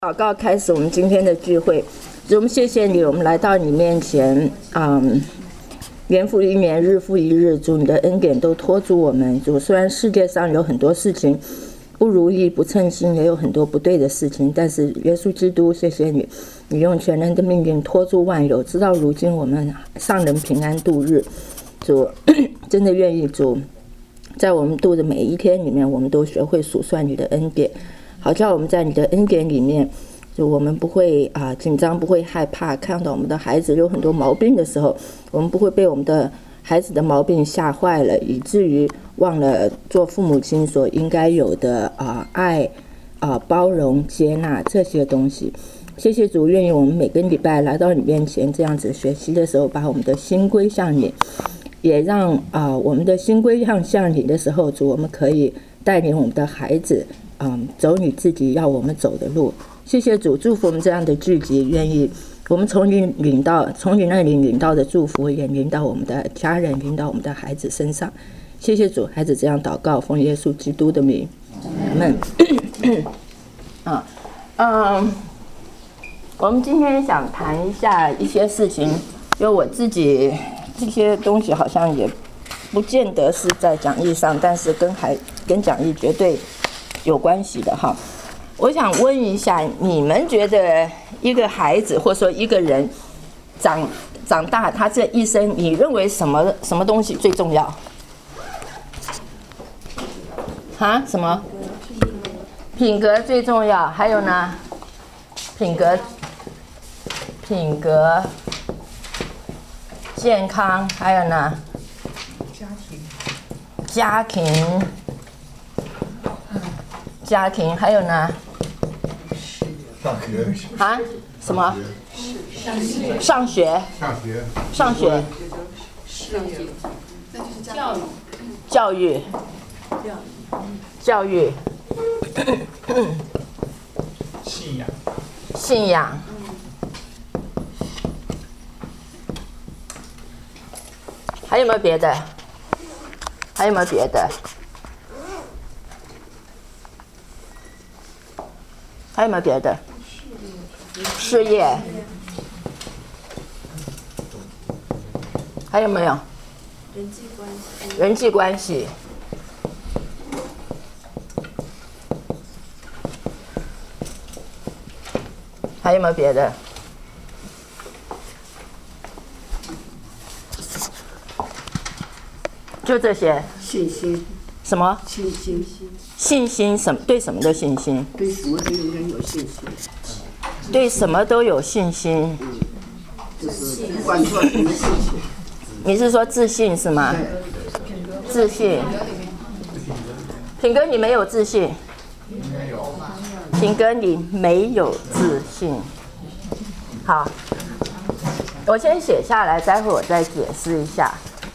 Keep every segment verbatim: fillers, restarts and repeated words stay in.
祷告开始我们今天的聚会，主，我们谢谢你，我们来到你面前，嗯，年复一年，日复一日，主，你的恩典都托住我们。主，虽然世界上有很多事情不如意、不称心，也有很多不对的事情，但是耶稣基督，谢谢你，你用全能的命运托住万有，直到如今我们上人平安度日。主，真的愿意主，在我们度的每一天里面，我们都学会数算你的恩典。好叫我们在你的恩典里面，就我们不会啊、呃、紧张，不会害怕。看到我们的孩子有很多毛病的时候，我们不会被我们的孩子的毛病吓坏了，以至于忘了做父母亲所应该有的啊、呃、爱啊、呃、包容、接纳这些东西。谢谢主，愿意我们每个礼拜来到你面前，这样子学习的时候，把我们的心归向你，也让啊、呃、我们的心归向向你的时候，主，我们可以带领我们的孩子。嗯，走你自己要我们走的路。谢谢主，祝福我们这样的聚集，愿意我们从你领到，从你那里领到的祝福，也领到我们的家人，领到我们的孩子身上。谢谢主，孩子这样祷告，奉耶稣基督的名，阿们。啊，嗯，我们今天想谈一下一些事情，因为我自己这些东西好像也不见得是在讲义上，但是跟孩跟讲义绝对有关系的哈。我想问一下，你们觉得一个孩子或者说一个人长长大，他这一生，你认为什么什么东西最重要？啊？什么？品格最重要。还有呢？品格、品格、健康，还有呢？家庭。家庭。家庭，还有呢？ 上学啊？什么？上学。 上学。 上学。 教育。 教育。教育。 信仰。 信仰。还有没有别的？还有没有别的？还有没有别的？事业。还有没有？ 人际关系。 人际关系。还有没有别的？就这些。 信心。 什么？ 信心。 信心什么？对什么的信心？ 对什么都应该有信心。 对什么都有信心。 嗯，就是不管做什么事情。 你是说自信是吗？自信。品哥，你没有自信。品哥，你没有自信。好，我先写下来，待会我再解释一下。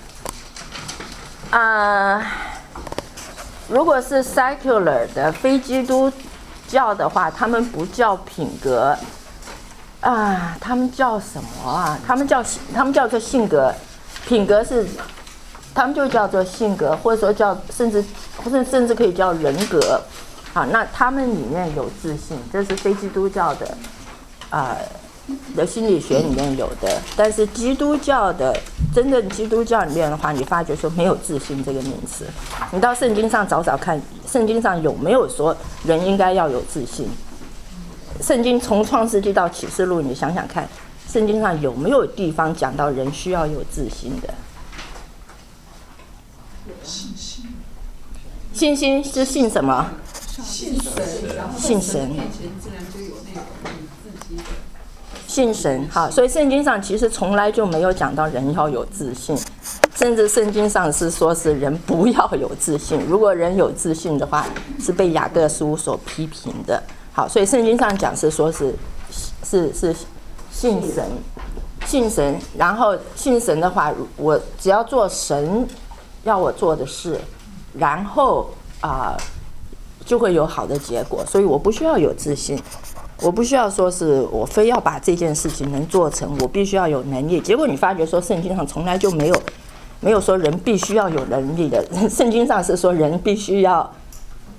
啊、呃。如果是 secular 的非基督教的话，他们不叫品格啊，他们叫什么啊？他们叫他们叫做性格，品格是他们就叫做性格，或者说叫甚至甚甚至可以叫人格。好，那他们里面有自信，这是非基督教的啊、呃、的心理学里面有的，但是基督教的。真正基督教里面的话，你发觉说没有自信这个名词。你到圣经上找找看，圣经上有没有说人应该要有自信？圣经从创世纪到启示录，你想想看，圣经上有没有地方讲到人需要有自信的？ 信心。 信心是信什么？ 信神，然后信神。 面前自然就有那种你自己的。 信神。好，所以圣经上其实从来就没有讲到人要有自信，甚至圣经上是说是人不要有自信。如果人有自信的话，是被雅各书所批评的。好，所以圣经上讲是说是是是信神，信神。然后信神的话，我只要做神要我做的事，然后啊、呃、就会有好的结果。所以我不需要有自信。我不需要说是我非要把这件事情能做成，我必须要有能力。结果你发觉说圣经上从来就没有没有说人必须要有能力的，圣经上是说人必须要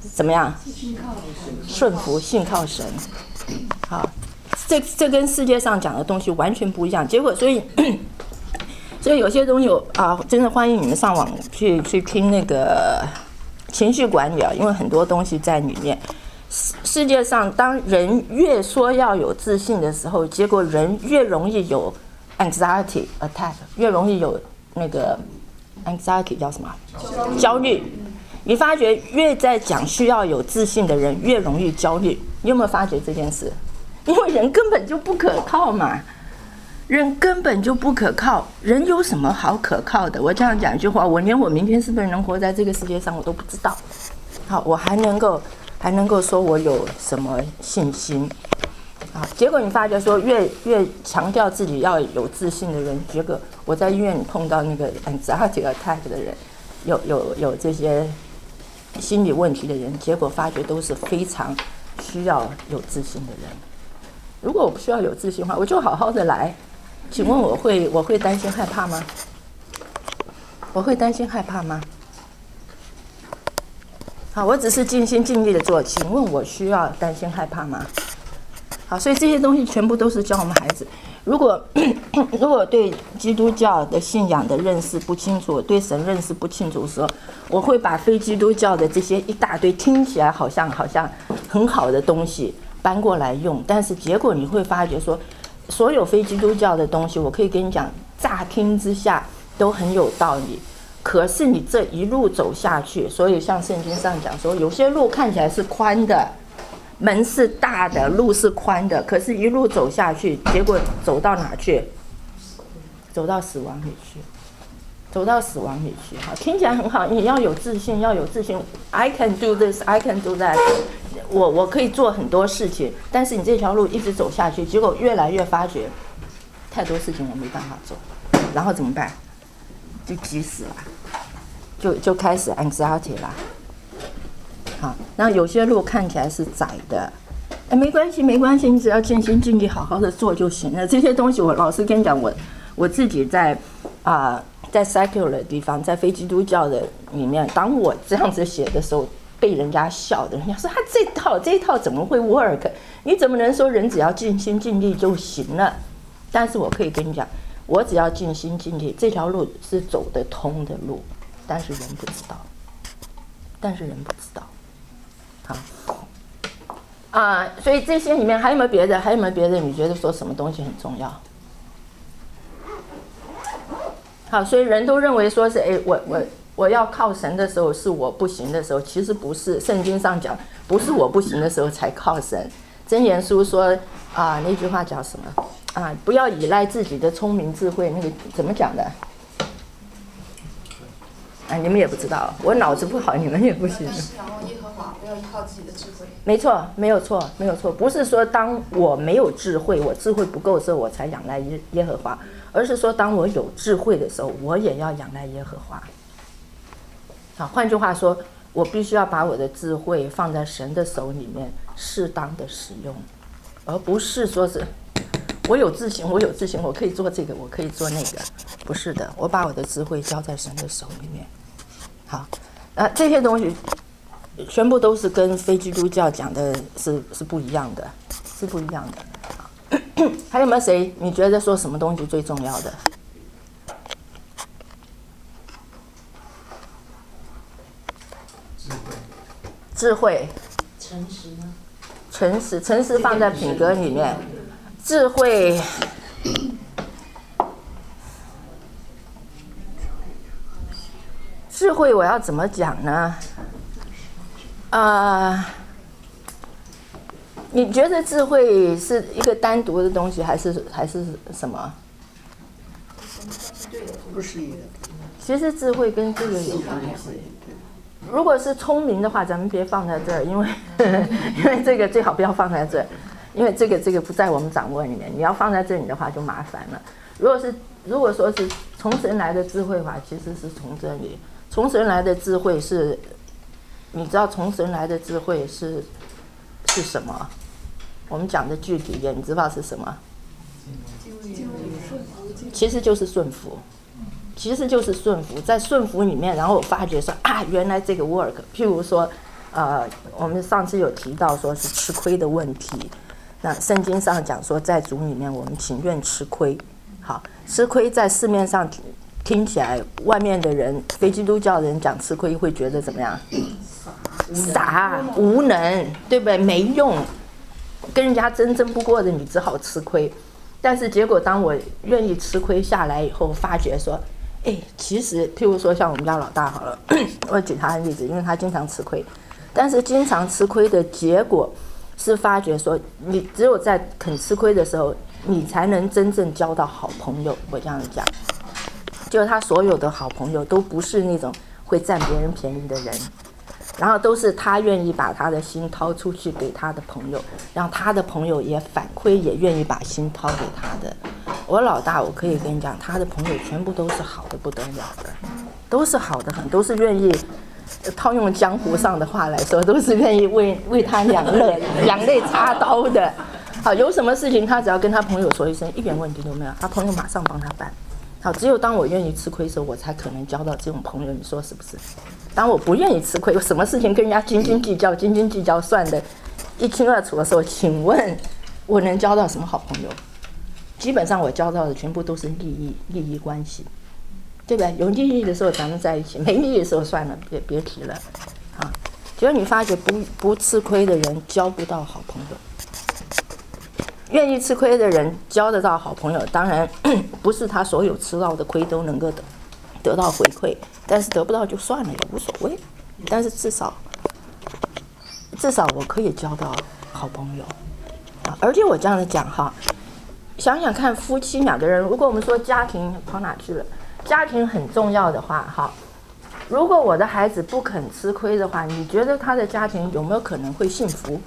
怎么样？顺服，信靠神。好，这这跟世界上讲的东西完全不一样。结果，所以所以有些东西啊，真的欢迎你们上网去去听那个情绪管理啊，因为很多东西在里面。世界上，当人越说要有自信的时候，结果人越容易有 anxiety attack， 越容易有那个 anxiety 叫什么？焦虑。你发觉越在讲需要有自信的人，越容易焦虑。你有没有发觉这件事？因为人根本就不可靠嘛，人根本就不可靠。人有什么好可靠的？我这样讲一句话，我连我明天是不是能活在这个世界上，我都不知道。好，我还能够还能够说我有什么信心？好，结果你发觉说越越强调自己要有自信的人，结果我在医院里碰到那个 anxiety attack 的人，有有有这些心理问题的人，结果发觉都是非常需要有自信的人。如果我不需要有自信的话，我就好好的来。请问我会我会担心害怕吗？我会担心害怕吗？好，我只是尽心尽力的做。请问我需要担心害怕吗？好，所以这些东西全部都是教我们孩子。如果如果对基督教的信仰的认识不清楚，对神认识不清楚的时候，我会把非基督教的这些一大堆听起来好像好像很好的东西搬过来用，但是结果你会发觉说，所有非基督教的东西，我可以跟你讲，乍听之下都很有道理。可是你这一路走下去，所以像圣经上讲说，有些路看起来是宽的，门是大的，路是宽的，可是一路走下去，结果走到哪去？走到死亡里去，走到死亡里去。好，听起来很好，你要有自信，要有自信。I can do this, I can do that。我我可以做很多事情，但是你这条路一直走下去，结果越来越发觉，太多事情我没办法做，然后怎么办？就急死了，就就开始 anxiety 啦。好，那有些路看起来是窄的，哎，没关系，没关系，你只要尽心尽力，好好的做就行了。这些东西，我老实跟你讲，我我自己在啊、呃，在 secular 的地方，在非基督教的里面，当我这样子写的时候，被人家笑的，人家说他这套这一套怎么会 work？ 你怎么能说人只要尽心尽力就行了？但是我可以跟你讲，我只要尽心尽力，这条路是走得通的路，但是人不知道，但是人不知道。好，啊、呃，所以这些里面还有没有别的？还有没有别的？你觉得说什么东西很重要？好，所以人都认为说是，哎，我我我要靠神的时候是我不行的时候，其实不是。圣经上讲，不是我不行的时候才靠神。箴言书说啊、呃，那句话叫什么啊？不要依赖自己的聪明智慧，那个怎么讲的？啊，你们也不知道，我脑子不好，你们也不行。 然后耶和华，不要依靠自己的智慧。 没错，没有错，没有错，不是说当我没有智慧，我智慧不够的时候，我才仰赖耶耶和华，而是说当我有智慧的时候，我也要仰赖耶和华。好，换句话说，我必须要把我的智慧放在神的手里面，适当的使用，而不是说是我有自信，我有自信，我可以做这个，我可以做那个，不是的，我把我的智慧交在神的手里面。好，啊，这些东西全部都是跟非基督教讲的是是不一样的，是不一样的。还有没有谁你觉得说什么东西最重要的？智慧。 诚实呢？ 诚实，诚实放在品格里面。智慧，智慧我要怎么讲呢？啊、呃，你觉得智慧是一个单独的东西，还是还是什么？ 不是一个。 其实智慧跟这个有关系。如果是聪明的话，咱们别放在这儿，因为因为这个最好不要放在这儿，因为这个这个不在我们掌握里面。你要放在这里的话就麻烦了。如果是如果说是从神来的智慧的话，其实是从这里。从神来的智慧是，你知道从神来的智慧是是什么？我们讲的具体一点，你知道是什么？其实就是顺服。其实就是顺服，在顺服里面，然后我发觉说啊，原来这个 work。譬如说， 呃，我们上次有提到说是吃亏的问题。那圣经上讲说，在主里面我们情愿吃亏。好，吃亏在市面上听起来，外面的人非基督教的人讲吃亏会觉得怎么样？傻、无能，对不对？没用，跟人家争争不过的，你只好吃亏。但是结果，当我愿意吃亏下来以后，发觉说，哎，其实譬如说像我们家老大好了，我举他的例子，因为他经常吃亏。但是经常吃亏的结果是发觉说，你只有在肯吃亏的时候，你才能真正交到好朋友。我这样讲，就是他所有的好朋友都不是那种会占别人便宜的人，然后都是他愿意把他的心掏出去给他的朋友，让他的朋友也反馈，也愿意把心掏给他的。我老大，我可以跟你讲，他的朋友全部都是好的不得了的，都是好的很，都是愿意。套用江湖上的话来说，都是愿意为为他两肋两肋插刀的。好，有什么事情他只要跟他朋友说一声，一点问题都没有，他朋友马上帮他办。好，只有当我愿意吃亏的时候，我才可能交到这种朋友，你说是不是？当我不愿意吃亏，有什么事情跟人家斤斤计较、斤斤计较算的一清二楚的时候，请问我能交到什么好朋友？基本上我交到的全部都是利益利益关系。对不对？有利益的时候咱们在一起，没利益的时候算了，别别提了，啊！结果你发觉不不吃亏的人交不到好朋友，愿意吃亏的人交得到好朋友。当然不是他所有吃到的亏都能够得得到回馈，但是得不到就算了，也无所谓。但是至少至少我可以交到好朋友，啊！而且我这样的讲哈，想想看，夫妻两个人，如果我们说家庭跑哪去了？家庭很重要的话，哈，如果我的孩子不肯吃亏的话，你觉得他的家庭有没有可能会幸福？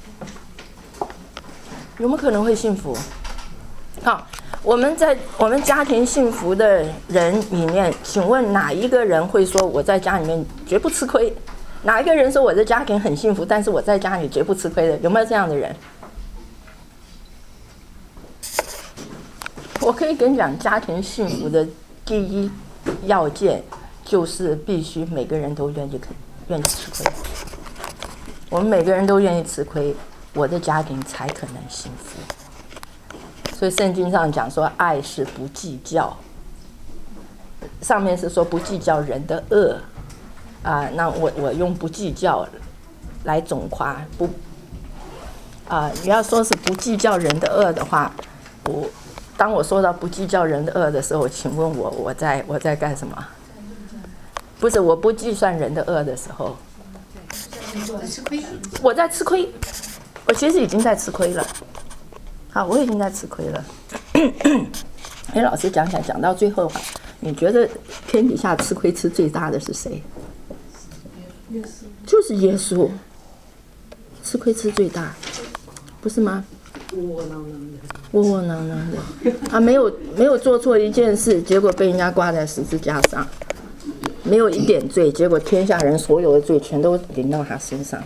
有没有可能会幸福？好，我们在我们家庭幸福的人里面，请问哪一个人会说我在家里面绝不吃亏？哪一个人说我的家庭很幸福，但是我在家里绝不吃亏的？有没有这样的人？我可以跟你讲，家庭幸福的第一要件就是必须每个人都愿意愿意吃亏。我们每个人都愿意吃亏，我的家庭才可能幸福。所以圣经上讲说，爱是不计较。上面是说不计较人的恶，啊、呃，那我我用不计较来总夸不，啊、呃，你要说是不计较人的恶的话，我。当我说到不计较人的恶的时候，请问我我在我在干什么？不是我不计算人的恶的时候，我在吃亏，我其实已经在吃亏了。好，我已经在吃亏了。哎，老师讲讲讲到最后哈，你觉得天底下吃亏吃最大的是谁？就是耶稣，吃亏吃最大，不是吗？ 窝窝囊囊的， 窝窝囊囊的，他没有没有做错一件事，结果被人家挂在十字架上，没有一点罪，结果天下人所有的罪全都临到他身上。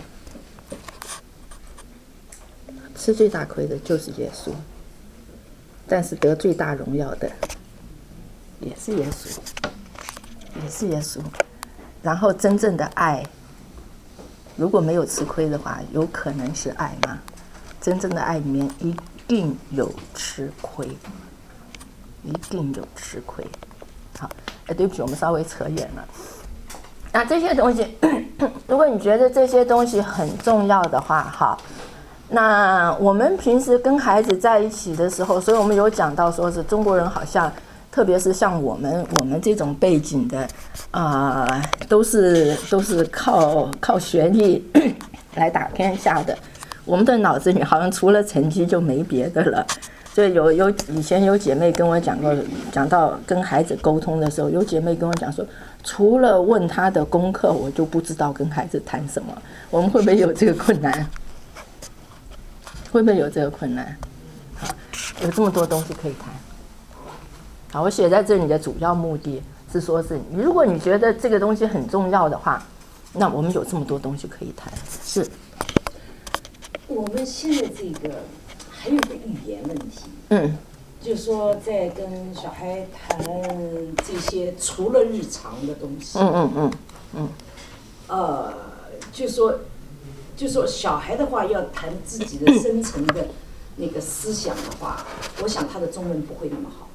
吃最大亏的就是耶稣，但是得最大荣耀的也是耶稣，也是耶稣。然后真正的爱，如果没有吃亏的话，有可能是爱吗？真正的爱里面一定有吃亏，一定有吃亏。好，哎，对不起，我们稍微扯远了。那这些东西，如果你觉得这些东西很重要的话，好，那我们平时跟孩子在一起的时候，所以我们有讲到说是中国人好像，特别是像我们我们这种背景的，啊、呃，都是都是靠靠学历来打天下的。我们的脑子里好像除了成绩就没别的了，所以有有以前有姐妹跟我讲过，讲到跟孩子沟通的时候，有姐妹跟我讲说，除了问他的功课，我就不知道跟孩子谈什么。我们会不会有这个困难？会不会有这个困难？好，有这么多东西可以谈。好，我写在这里的主要目的是说是，如果你觉得这个东西很重要的话，那我们有这么多东西可以谈。是。 我们现在这个还有个语言问题， 嗯， 就是说在跟小孩谈这些除了日常的东西， 嗯嗯嗯嗯， 呃， 就说就说小孩的话要谈自己的深层的那个思想的话，我想他的中文不会那么好。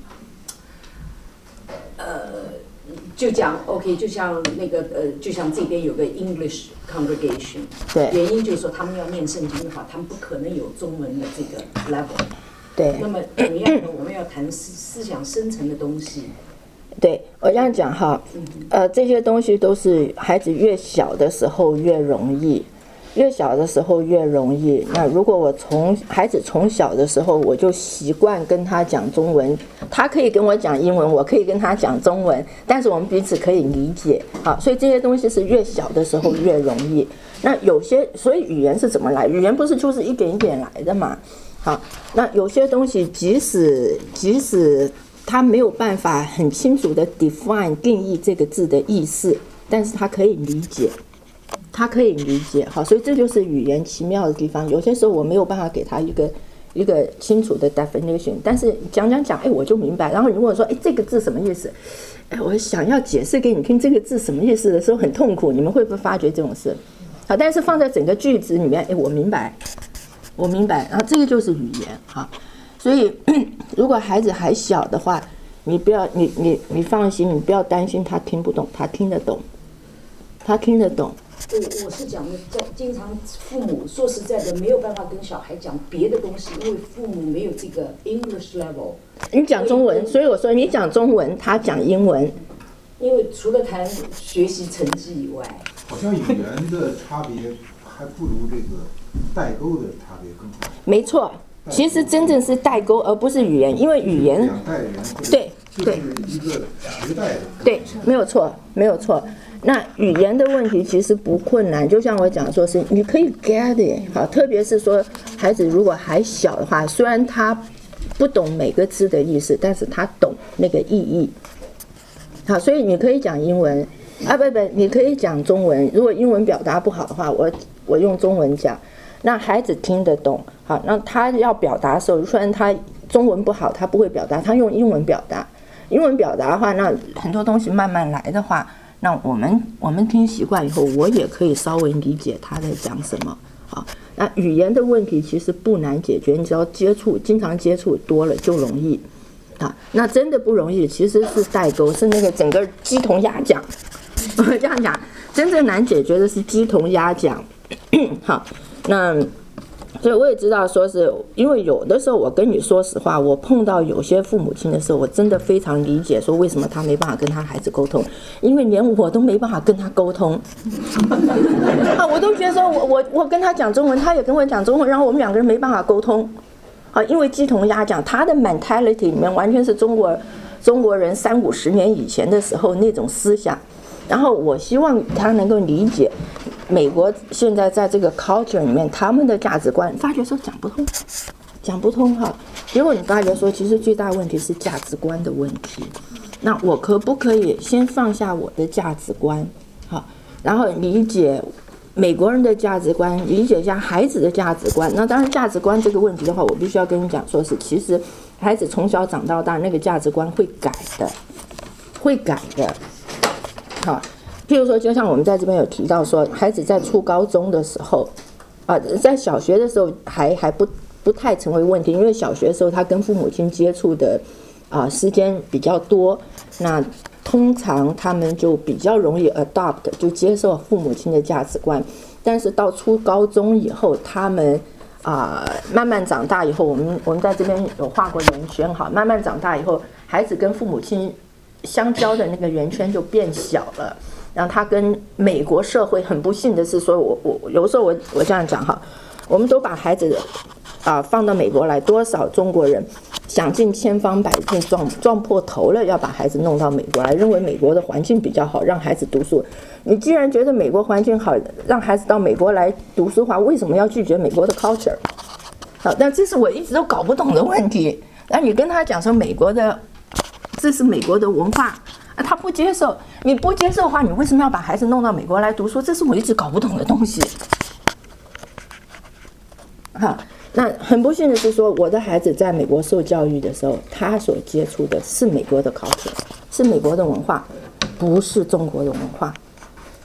呃，就讲 OK， 就像那个呃，就像这边有个 English congregation， 对， 原因就是说他们要念圣经的话，他们不可能有中文的这个 level。 对。 那么同样的，我们要谈思思想深层的东西。 对，我这样讲哈，呃，这些东西都是孩子越小的时候越容易。越小的时候越容易。那如果我从孩子从小的时候我就习惯跟他讲中文，他可以跟我讲英文，我可以跟他讲中文，但是我们彼此可以理解。好，所以这些东西是越小的时候越容易。那有些，所以语言是怎么来？语言不是就是一点一点来的嘛？好，那有些东西即使即使他没有办法很清楚的 define 定义这个字的意思，但是他可以理解。他可以理解，好，所以这就是语言奇妙的地方。有些时候我没有办法给他一个一个清楚的 definition， 但是讲讲讲，哎，我就明白。然后你问我说，哎，这个字什么意思？哎，我想要解释给你听这个字什么意思的时候很痛苦。你们会不会发觉这种事？好，但是放在整个句子里面，哎，我明白，我明白。然后这个就是语言，哈。所以如果孩子还小的话，你不要，你你你放心，你不要担心他听不懂，他听得懂，他听得懂。 我我是讲的，在经常父母说实在的没有办法跟小孩讲别的东西，因为父母没有这个 English level。 你讲中文，所以我说你讲中文，他讲英文。 因为除了谈学习成绩以外， 好像语言的差别还不如这个代沟的差别更大。 没错，其实真正是代沟，而不是语言，因为语言两代人对对一个时代的对，没有错，没有错。那语言的问题其实不困难，就像我讲说是你可以 get it， 好，特别是说孩子如果还小的话，虽然他不懂每个字的意思，但是他懂那个意义。好，所以你可以讲英文啊，不不，你可以讲中文。如果英文表达不好的话，我我用中文讲，那孩子听得懂。好，那他要表达的时候，虽然他中文不好，他不会表达，他用英文表达。英文表达的话，那很多东西慢慢来的话。那我们我们听习惯以后，我也可以稍微理解他在讲什么。好，那语言的问题其实不难解决，你只要接触，经常接触多了就容易。啊，那真的不容易，其实是代沟，是那个整个鸡同鸭讲。我这样讲，真正难解决的是鸡同鸭讲。好，那。所以我也知道，说是因为有的时候我跟你说实话，我碰到有些父母亲的时候，我真的非常理解，说为什么他没办法跟他孩子沟通，因为连我都没办法跟他沟通啊，我都觉得说我我我跟他讲中文，他也跟我讲中文，然后我们两个人没办法沟通啊，因为鸡同鸭讲，他的 mentality 里面完全是中国中国人三五十年以前的时候那种思想，然后我希望他能够理解。美国现在在这个 culture 里面，他们的价值观，发觉说讲不通，讲不通哈。结果你发觉说，其实最大问题是价值观的问题。那我可不可以先放下我的价值观，好，然后理解美国人的价值观，理解一下孩子的价值观。那当然，价值观这个问题的话，我必须要跟你讲，说是其实孩子从小长到大，那个价值观会改的，会改的，好。譬如说，就像我们在这边有提到说，孩子在初高中的时候，啊，在小学的时候还还不不太成为问题，因为小学的时候他跟父母亲接触的啊时间比较多，那通常他们就比较容易 adopt， 就接受父母亲的价值观。但是到初高中以后，他们啊慢慢长大以后，我们我们在这边有画过圆圈哈，慢慢长大以后，孩子跟父母亲相交的那个圆圈就变小了。然后他跟美国社会很不幸的是说，我我有时候我我这样讲哈，我们都把孩子啊、呃、放到美国来，多少中国人想尽千方百计撞撞破头了要把孩子弄到美国来，认为美国的环境比较好，让孩子读书。你既然觉得美国环境好，让孩子到美国来读书的话，为什么要拒绝美国的 culture？ 好，但这是我一直都搞不懂的问题。那你跟他讲说美国的，这是美国的文化。他不接受，你不接受的话，你为什么要把孩子弄到美国来读书？这是我一直搞不懂的东西。好，那很不幸的是说，我的孩子在美国受教育的时候，他所接触的是美国的 culture， 是美国的文化，不是中国的文化。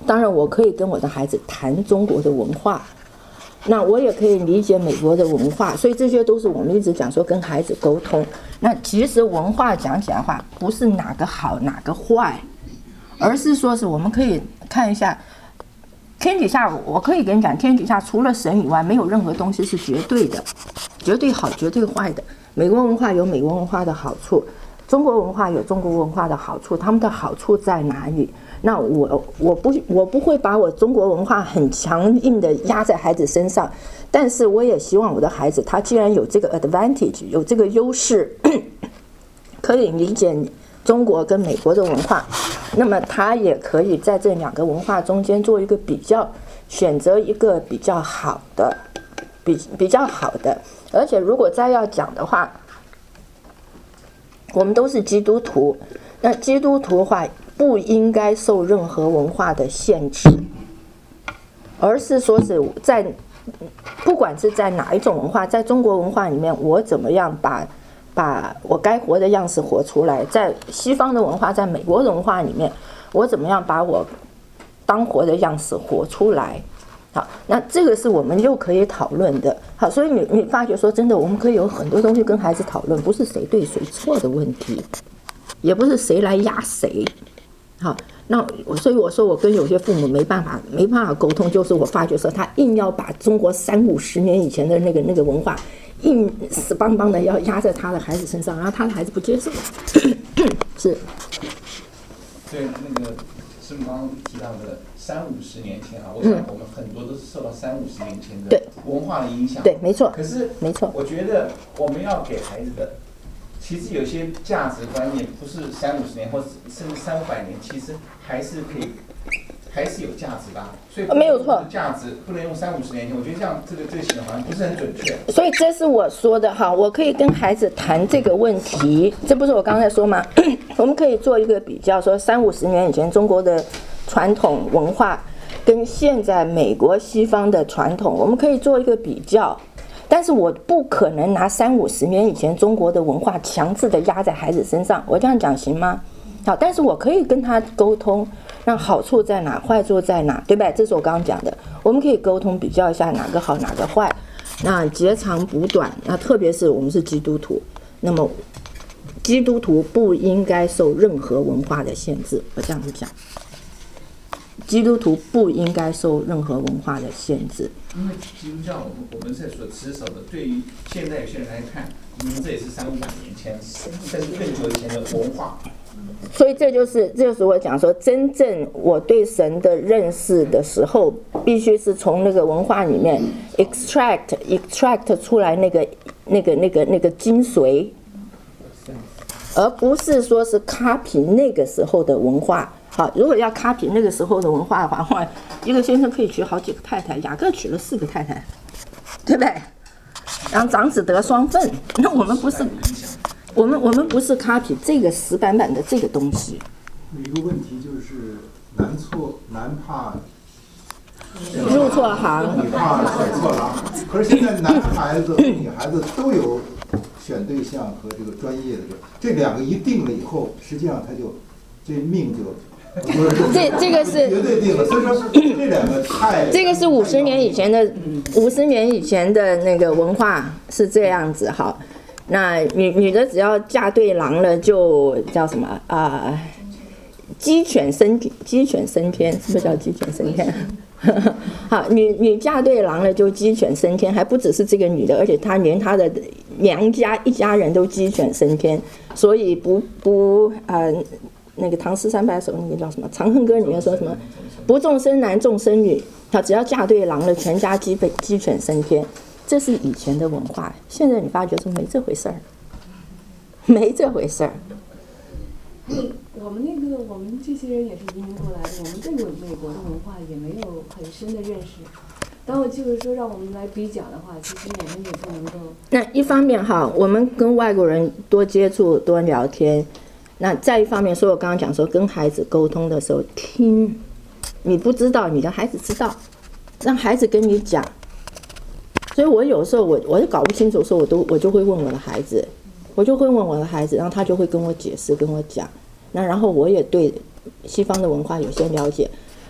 当然我可以跟我的孩子谈中国的文化，那我也可以理解美国的文化，所以这些都是我们一直讲说跟孩子沟通。那其实文化讲起来的话，不是哪个好哪个坏，而是说是我们可以看一下天底下，我可以跟你讲，天底下除了神以外，没有任何东西是绝对的，绝对好绝对坏的。美国文化有美国文化的好处，中国文化有中国文化的好处，他们的好处在哪里？那我我不我不会把我中国文化很强硬的压在孩子身上，但是我也希望我的孩子，他既然有这个 advantage， 有这个优势，可以理解中国跟美国的文化，那么他也可以在这两个文化中间做一个比较，选择一个比较好的，比比较好的。而且如果再要讲的话，我们都是基督徒，那基督徒的话不应该受任何文化的限制，而是说是在不管是在哪一种文化，在中国文化里面，我怎么样把把我该活的样式活出来；在西方的文化，在美国的文化里面，我怎么样把我当活的样式活出来。好，那这个是我们又可以讨论的。好，所以你你发觉说，真的，我们可以有很多东西跟孩子讨论，不是谁对谁错的问题，也不是谁来压谁。好，那所以我说我跟有些父母没办法没办法沟通，就是我发觉说他硬要把中国三五十年以前的那个那个文化硬死邦邦的要压在他的孩子身上，然后他的孩子不接受。是。 对，那个师母刚刚提到的三五十年前啊，我想我们很多都是受到三五十年前的文化的影响。 对，没错。 可是， 没错。 我觉得我们要给孩子的，其实有些价值观念不是三五十年或甚至三五百年，其实还是可以，还是有价值的。所以没有错， 价值不能用三五十年前，我觉得这样这个这个形容好像不是很准确。 所以这是我说的哈，我可以跟孩子谈这个问题，这不是我刚才说吗？我们可以做一个比较，说三五十年以前中国的传统文化跟现在美国西方的传统，我们可以做一个比较。但是我不可能拿三五十年以前中国的文化强制的压在孩子身上，我这样讲行吗？好，但是我可以跟他沟通，让好处在哪，坏处在哪，对不对？这是我刚刚讲的，我们可以沟通比较一下哪个好哪个坏，那截长补短，那特别是我们是基督徒，那么基督徒不应该受任何文化的限制，我这样子讲。基督徒不应该受任何文化的限制， 因为基督教我们我们是所持守的，对于现在有些人来看，你们这也是三五百年前甚至更久以前的文化。 所以这就是这就是我讲说，真正我对神的认识的时候，必须是从那个文化里面 extract extract 出来那个那个那个那个精髓，而不是说是 copy 那个时候的文化。好，如果要 copy 那个时候的文化的话，一个先生可以娶好几个太太，雅各娶了四个太太，对不对？然后长子得双份，那我们不是，我们我们不是 copy 这个死板板的这个东西。 有一个问题就是男错男怕入错行， 女怕选错行。可是现在男孩子和女孩子都有选对象和这个专业的这这两个一定了以后，实际上他就这命就。 这这个是绝对定了，所以说这两个太这个是五十年以前的五十年以前的那个文化是这样子哈。那女女的只要嫁对郎了，就叫什么啊、呃？鸡犬升鸡犬升天，是不是叫鸡犬升天？好，女女嫁对郎了就鸡犬升天，还不只是这个女的，而且她连她的娘家一家人都鸡犬升天，所以不不呃。那个唐诗三百首那个叫什么《长恨歌》里面说什么不重生男重生女，他只要嫁对郎了，全家鸡被鸡犬升天，这是以前的文化。现在你发觉说没这回事儿，没这回事儿。 我们那个我们这些人也是移民过来的，我们对美国的文化也没有很深的认识。当我就是说让我们来比较的话，其实我们也不能够。 那一方面哈，我们跟外国人多接触多聊天。那再一方面，所以我刚刚讲说，跟孩子沟通的时候，听，你不知道，你的孩子知道，让孩子跟你讲。所以我有时候我我搞不清楚的时候，我都我就会问我的孩子，我就会问我的孩子，然后他就会跟我解释，跟我讲。那然后我也对西方的文化有些了解，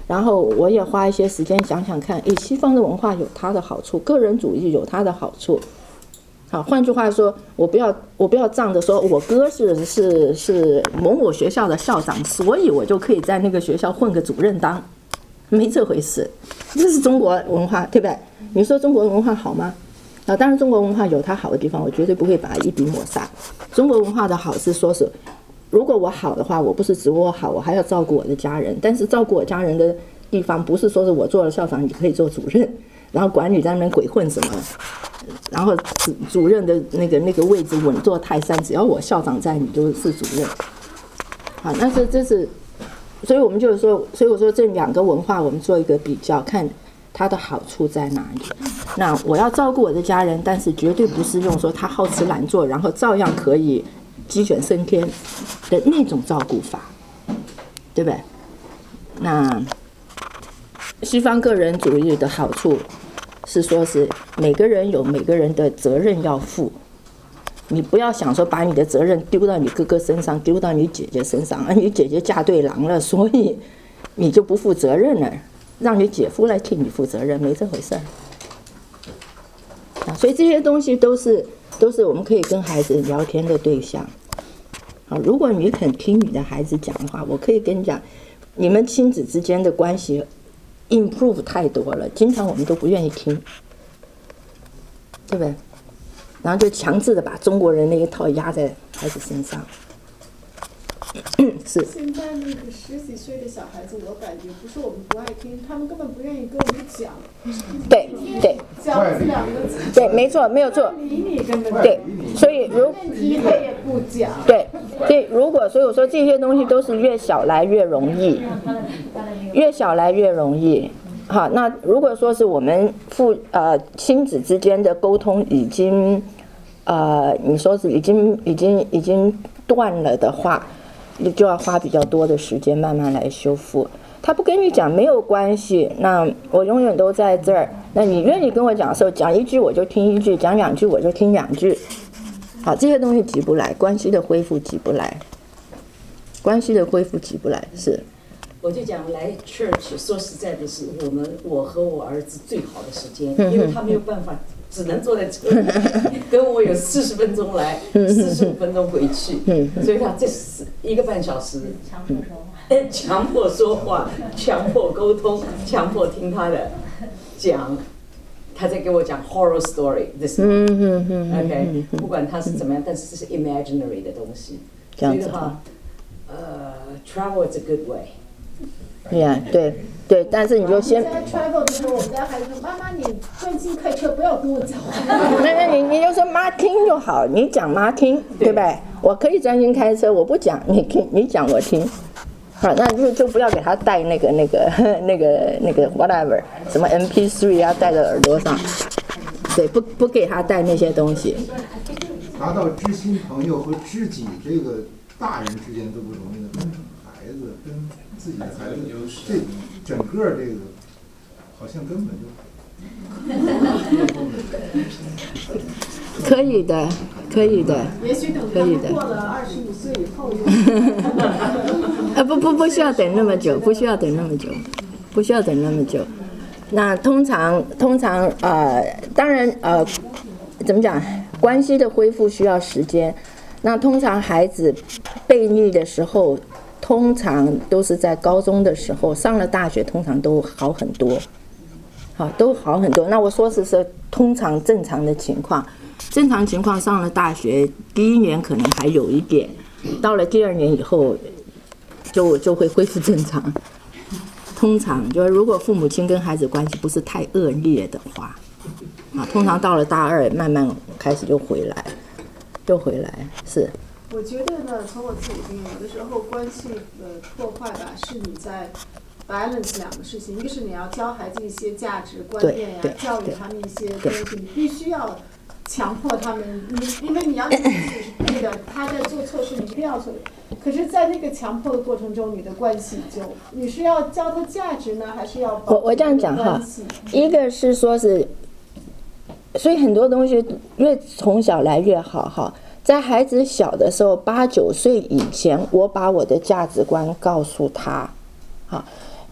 然后我也花一些时间想想看，诶，西方的文化有它的好处，个人主义有它的好处。好，换句话说，我不要我不要仗着说我哥是是是某某学校的校长，所以我就可以在那个学校混个主任当，没这回事。这是中国文化，对不对？你说中国文化好吗？啊，当然中国文化有它好的地方，我绝对不会把它一笔抹杀。中国文化的好是说是，如果我好的话，我不是只我好，我还要照顾我的家人。但是照顾我家人的地方，不是说是我做了校长你可以做主任，然后管你在那边鬼混什么。然后主主任的那个那个位置稳坐泰山，只要我校长在，你就是主任。好，那这这是，所以我们就是说，所以我说这两个文化我们做一个比较，看它的好处在哪里。那我要照顾我的家人，但是绝对不是用说他好吃懒做，然后照样可以鸡犬升天的那种照顾法，对不对？那西方个人主义的好处是说是每个人有每个人的责任要负，你不要想说把你的责任丢到你哥哥身上，丢到你姐姐身上，啊，你姐姐嫁对郎了，所以你就不负责任了，让你姐夫来替你负责任，没这回事儿。啊，所以这些东西都是都是我们可以跟孩子聊天的对象。好，如果你肯听你的孩子讲的话，我可以跟你讲，你们亲子之间的关系 improve 太多了，经常我们都不愿意听，对不对？然后就强制的把中国人那一套压在孩子身上。是。 现在那个十几岁的小孩子，我感觉不是我们不爱听，他们根本不愿意跟我们讲。 对对。 讲这两个字。 对，没错，没有错。 理你根本。 对，所以如问题他也不讲。 对，所以如果所以我说这些东西都是越小来越容易，越小来越容易。好，那如果说是我们父呃亲子之间的沟通已经呃你说是已经已经已经断了的话，你就要花比较多的时间慢慢来修复。他不跟你讲没有关系，那我永远都在这儿。那你愿意跟我讲的时候，讲一句我就听一句，讲两句我就听两句。好，这些东西急不来，关系的恢复急不来，关系的恢复急不来是。 我就讲来 church， 说实在的是我们我和我儿子最好的时间，因为他没有办法，只能坐在车里，跟我有四十分钟来，四十五分钟回去，所以他这是一个半小时，强迫说话，强迫说话，强迫沟通，强迫听他的讲，他在给我讲 horror story， 这是 OK， 不管他是怎么样，但是这是 imaginary 的东西，所以的话，呃 ，travel is a good way。 呀、yeah, ，对对，但是你就先。 在 travel 的时候，我们家孩子说：“妈妈，你专心开车，不要跟我讲话。” 那那你你就说妈听就好，你讲妈听，对不对？我可以专心开车，我不讲，你听，你讲我听。好，那就就不要给他带那个那个那个那个 whatever 什么 M P 三 啊，带在耳朵上。对，不不给他带那些东西。 达到知心朋友和知己，这个大人之间都不容易的，跟孩子跟。自己的孩子，这整个这个好像根本就可以的，可以的， 也许等他们过了二十五岁以后， 啊不不不需要等那么久，不需要等那么久，不需要等那么久。那通常通常呃，当然呃，怎么讲？关系的恢复需要时间。那通常孩子悖逆的时候。通常都是在高中的时候，上了大学通常都好很多，好都好很多。那我说是是通常正常的情况，正常情况上了大学第一年可能还有一点，到了第二年以后就就会恢复正常。通常就是如果父母亲跟孩子关系不是太恶劣的话，啊，通常到了大二慢慢开始就回来，就回来是。 我觉得呢，从我自己经验，有的时候关系的破坏吧，是你在 balance 两个事情，一个是你要教孩子一些价值观念呀，教育他们一些东西，你必须要强迫他们，你因为你要你自己是对的，他在做错事，你一定要做。可是，在那个强迫的过程中，你的关系就，你是要教他价值呢，还是要保持关系？ 我我这样讲哈，一个是说是，所以很多东西越从小来越好哈。在孩子小的时候，八九岁以前，我把我的价值观告诉他，好，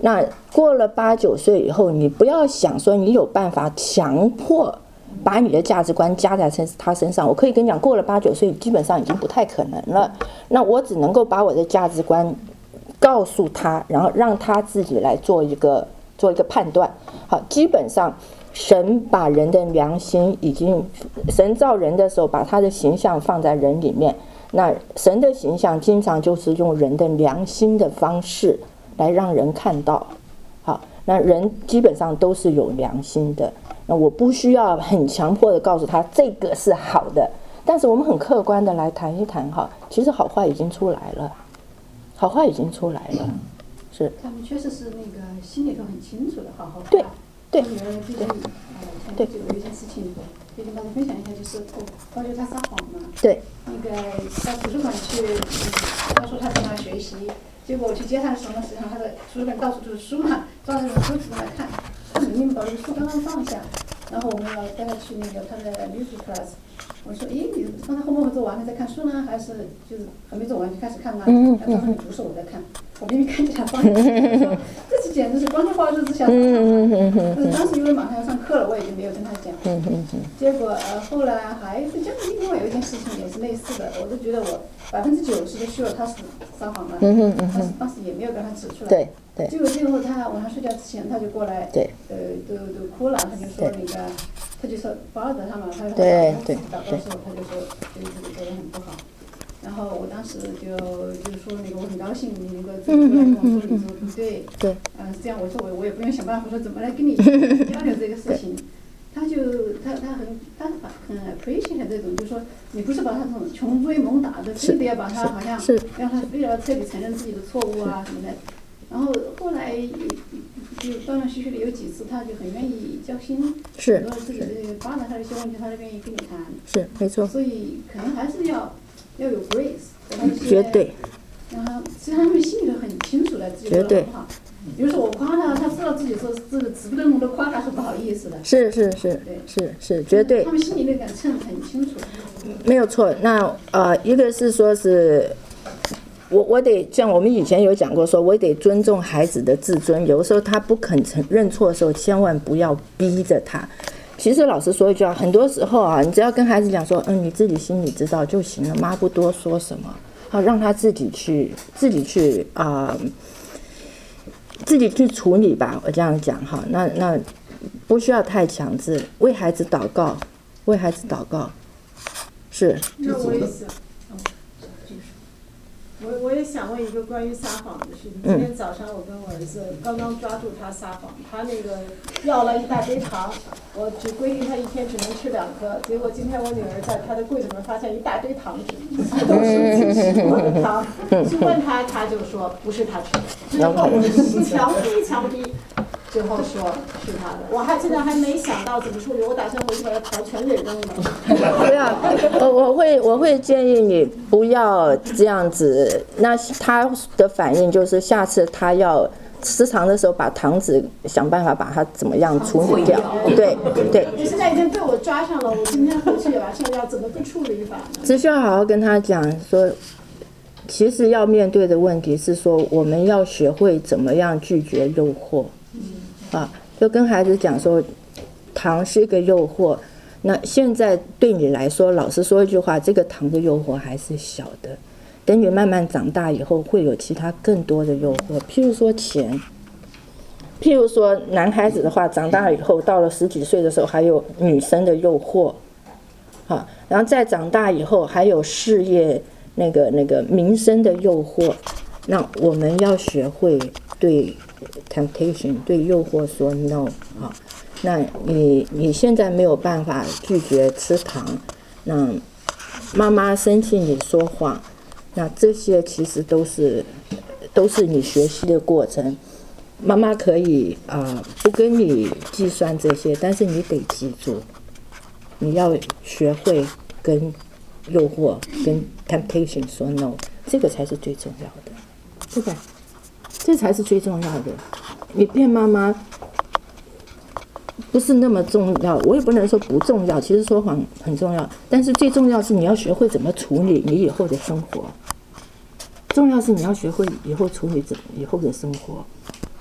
那过了八九岁以后，你不要想说你有办法强迫把你的价值观加在他身上。我可以跟你讲，过了八九岁基本上已经不太可能了。那我只能够把我的价值观告诉他，然后让他自己来做一个做一个判断。好，基本上神把人的良心已经，神造人的时候把他的形象放在人里面，那神的形象经常就是用人的良心的方式来让人看到。好，那人基本上都是有良心的，那我不需要很强迫的告诉他这个是好的，但是我们很客观的来谈一谈哈，其实好坏已经出来了，好坏已经出来了，是。 他们确实是那个心里头很清楚的，好好对对女儿最近呃前不久有一件事情，可以跟大家分享一下，就是我发觉他撒谎嘛。 对。 那个到图书馆去，他说他在那学习。结果我去接他的时候呢，实际上他在图书馆到处都是书嘛，抓着书子来看。他明明把这个书刚刚放下，然后我们要带他去那个他的 music class。我说，咦，你刚才后面做完了在看书呢，还是就是还没做完就开始看呢？ 嗯他说你不是我在看，我明明看见他放下。我说这是简直是光天化日之下。嗯但是当时因为马上要上课了，我也就没有跟他讲。结果呃后来还是将近另外有一件事情也是类似的，我都觉得我百分之九十的 sure 他是撒谎了， 嗯但是当时也没有跟他指出来。 对对。 结果最后他晚上睡觉之前他就过来， 对， 呃都都哭了，他就说那个，他就说巴德他嘛，他说对对祷告的时候他就说觉得自己做得很不好。然后我当时就就说那个我很高兴你能够出来跟我说你做的不对， 对， 嗯，这样我说我我也不用想办法说怎么来跟你交流这个事情。他就他他很他很 appreciate 这种，就是说你不是把他这种穷追猛打的，非得要把他好像让他非得要彻底承认自己的错误啊什么的。然后后来就断断续续的有几次，他就很愿意交心， 是很多自己的发展他的一些问题，他都愿意跟你谈。 是没错。 所以可能还是要要有 grace， 绝对。 然后其实他们心里头很清楚的，自己做得很好。比如说我夸他，他知道自己说这个指不动的夸他是不好意思的。 是是是是是绝对。 他们心里那杆秤很清楚。 没有错。那呃，一个是说是，我我得像我们以前有讲过，说我得尊重孩子的自尊。有的时候他不肯承认错的时候，千万不要逼着他。其实老实说一句啊，很多时候啊，你只要跟孩子讲说，嗯，你自己心里知道就行了，妈不多说什么，好让他自己去自己去啊。呃自己去处理吧，我这样讲哈，那那不需要太强制，为孩子祷告，为孩子祷告，是。 那我也想，我我也想问一个关于撒谎的事情。今天早上我跟我儿子刚刚抓住他撒谎，他那个要了一大堆糖，我只规定他一天只能吃两颗，结果今天我女儿在他的柜子里面发现一大堆糖纸，都是自己吃过的糖，去问他，他就说不是他吃的，之后我就强逼强逼，最后说是他的。我还现在还没想到怎么处理，我打算回去把他糖全给扔了。 不要，我我会我会建议你不要这样子。那他的反应就是下次他要吃糖的时候，把糖纸想办法把它怎么样处理掉。对对。 你现在已经被我抓上了，我今天回去也马上要怎么个处理法呢？ 只需要好好跟他讲说。其实要面对的问题是说，我们要学会怎么样拒绝诱惑，啊，就跟孩子讲说，糖是一个诱惑。那现在对你来说，老实说一句话，这个糖的诱惑还是小的。等你慢慢长大以后，会有其他更多的诱惑，譬如说钱，譬如说男孩子的话，长大以后到了十几岁的时候，还有女生的诱惑，啊，然后再长大以后，还有事业。那个那个民生的诱惑，那我们要学会对 temptation 对诱惑说 no 啊。那你你现在没有办法拒绝吃糖，那妈妈生气你说谎，那这些其实都是都是你学习的过程。妈妈可以啊、呃、不跟你计算这些，但是你得记住，你要学会跟诱惑跟 temptation 说 no， 这个才是最重要的，对吧？这才是最重要的。你骗妈妈不是那么重要，我也不能说不重要，其实说谎很重要，但是最重要是你要学会怎么处理你以后的生活。重要是你要学会以后处理以后的生活。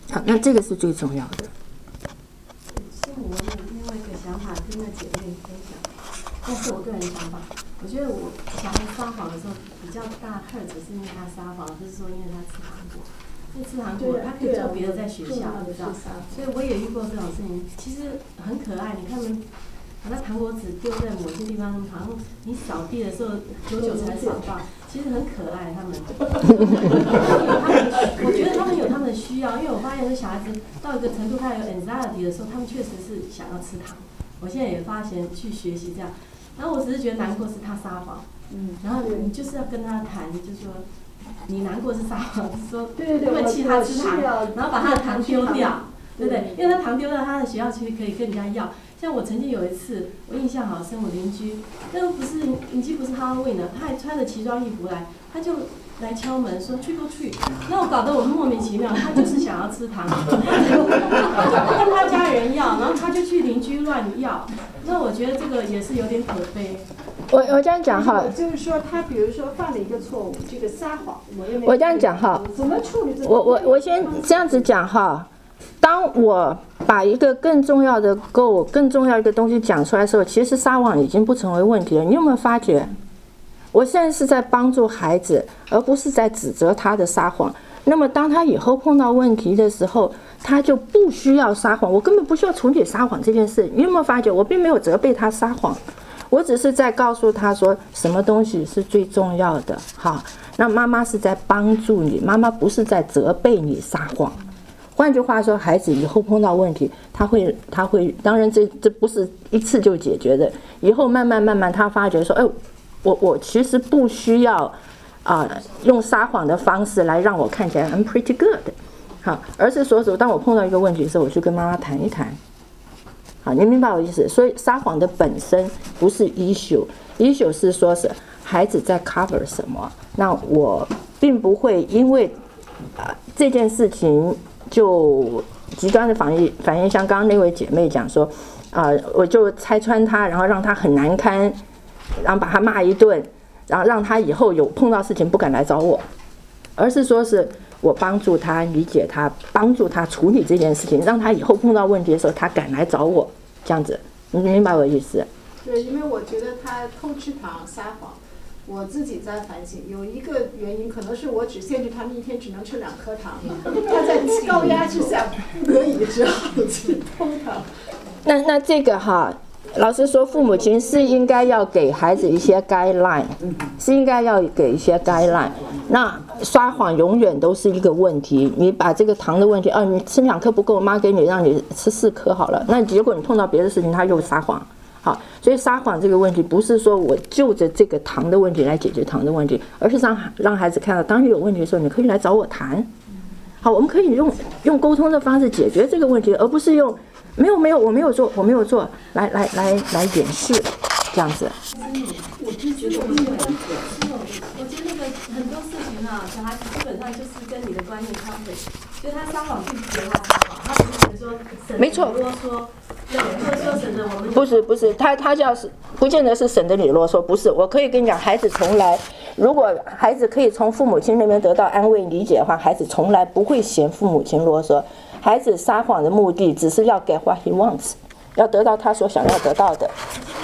好，那这个是最重要的。 像我有另外一个想法跟那姐妹分享，但是我个人想法，我觉得我小孩撒谎的时候比较大 hurt 是因为他撒谎，不是说因为他吃糖果。因为吃糖果他可以做别的在学校，你知道，所以我也遇过这种事情，其实很可爱。你看他们把那糖果纸丢在某些地方，好像你扫地的时候久久才扫到，其实很可爱。他们，他们，我觉得他们有他们的需要，因为我发现这小孩子到一个程度，他有 anxiety 的时候，他们确实是想要吃糖。我现在也发现去学习这样，然后我只是觉得难过是他撒谎，嗯，然后你就是要跟他谈，就是说。你难过是撒谎，是说因为气他吃糖，然后把他的糖丢掉，对不对？因为他糖丢掉，他的学校其实可以跟人家要。像我曾经有一次，我印象好深，我邻居，那个不是邻居不是 Halloween 的，他还穿着奇装异服来，他就来敲门说去不去，那我搞得我莫名其妙，他就是想要吃糖，他就跟他家人要，然后他就去邻居乱要，那我觉得这个也是有点可悲。 我我这样讲哈， 就是说他比如说犯了一个错误，这个撒谎，我认为我这样讲哈， 怎么处理这个？ 我我我先这样子讲哈，当我把一个更重要的 goal 更重要一个东西讲出来的时候，其实撒谎已经不成为问题了。你有没有发觉？我现在是在帮助孩子，而不是在指责他的撒谎。那么当他以后碰到问题的时候，他就不需要撒谎，我根本不需要处理撒谎这件事。你有没有发觉？我并没有责备他撒谎。我只是在告诉他说什么东西是最重要的。好，那妈妈是在帮助你，妈妈不是在责备你撒谎。换句话说，孩子以后碰到问题，他会他会，当然这这不是一次就解决的，以后慢慢慢慢他发觉说，哎，我我其实不需要啊、呃、用撒谎的方式来让我看起来 I'm pretty good， 好，而是说说当我碰到一个问题的时候，我去跟妈妈谈一谈。好，你明白我意思？所以撒谎的本身不是 issue，issue 是说是孩子在 cover 什么。那我并不会因为啊、呃、这件事情就极端的反应反应，像刚刚那位姐妹讲说，啊、呃、我就拆穿他，然后让他很难堪，然后把他骂一顿，然后让他以后有碰到事情不敢来找我，而是说是。我帮助他理解他，帮助他处理这件事情，让他以后碰到问题的时候，他敢来找我，这样子，你明白我的意思？ 对，因为我觉得他偷吃糖、撒谎，我自己在反省，有一个原因可能是我只限制他们一天只能吃两颗糖，他在高压之下不得已只好去偷糖。 那那这个哈。老实说，父母亲是应该要给孩子一些 guideline， 是应该要给一些 guideline。那撒谎永远都是一个问题。你把这个糖的问题，哦，你吃两颗不够，妈给你让你吃四颗好了。那结果你碰到别的事情，他又撒谎。好，所以撒谎这个问题不是说我就着这个糖的问题来解决糖的问题，而是让让孩子看到，当你有问题的时候，你可以来找我谈。好，我们可以用用沟通的方式解决这个问题，而不是用。没有没有，我没有做，我没有做，来来来来掩饰，这样子。 我就觉得我是有一个，我觉得那个很多事情啊，小孩子基本上就是跟你的观念相悖，就他撒谎并不觉得他撒谎，他只是觉得说省得啰嗦，对，或者说省得我们。 不是不是，他他叫是不见得是省得你啰嗦，不是。我可以跟你讲，孩子从来，如果孩子可以从父母亲那边得到安慰理解的话，孩子从来不会嫌父母亲啰嗦。孩子撒谎的目的只是要 get what he wants， 要得到他所想要得到的。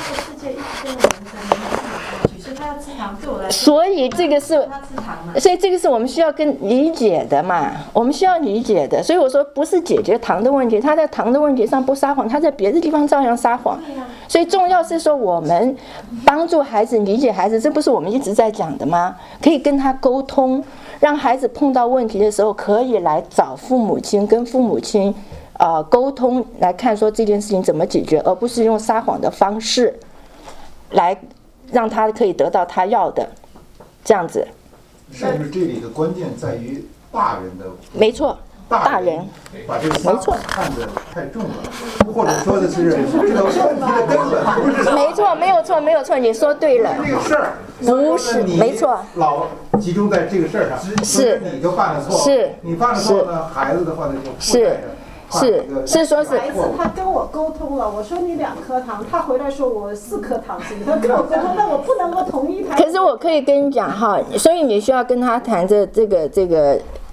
所以这个是，所以这个是我们需要跟理解的嘛，我们需要理解的。所以我说不是解决糖的问题，他在糖的问题上不撒谎，他在别的地方照样撒谎。所以重要是说我们帮助孩子理解孩子，这不是我们一直在讲的吗？可以跟他沟通。让孩子碰到问题的时候，可以来找父母亲，跟父母亲，呃，沟通来看说这件事情怎么解决，而不是用撒谎的方式，来让他可以得到他要的，这样子。 是不是这里的关键在于大人的？ 没错，大人把这个撒谎看得太重了，或者说的是这个问题的根本不是。 没错，没有错，没有错，你说对了。 这个事儿不是，没错。 老集中在这个事儿上， 是你就犯了错， 是你犯了错呢，孩子的话呢就是是是说是孩子他跟我沟通了，我说你两颗糖，他回来说我四颗糖，他跟我沟通，那我不能够同意他。 可是我可以跟你讲哈，所以你需要跟他谈着这个这个。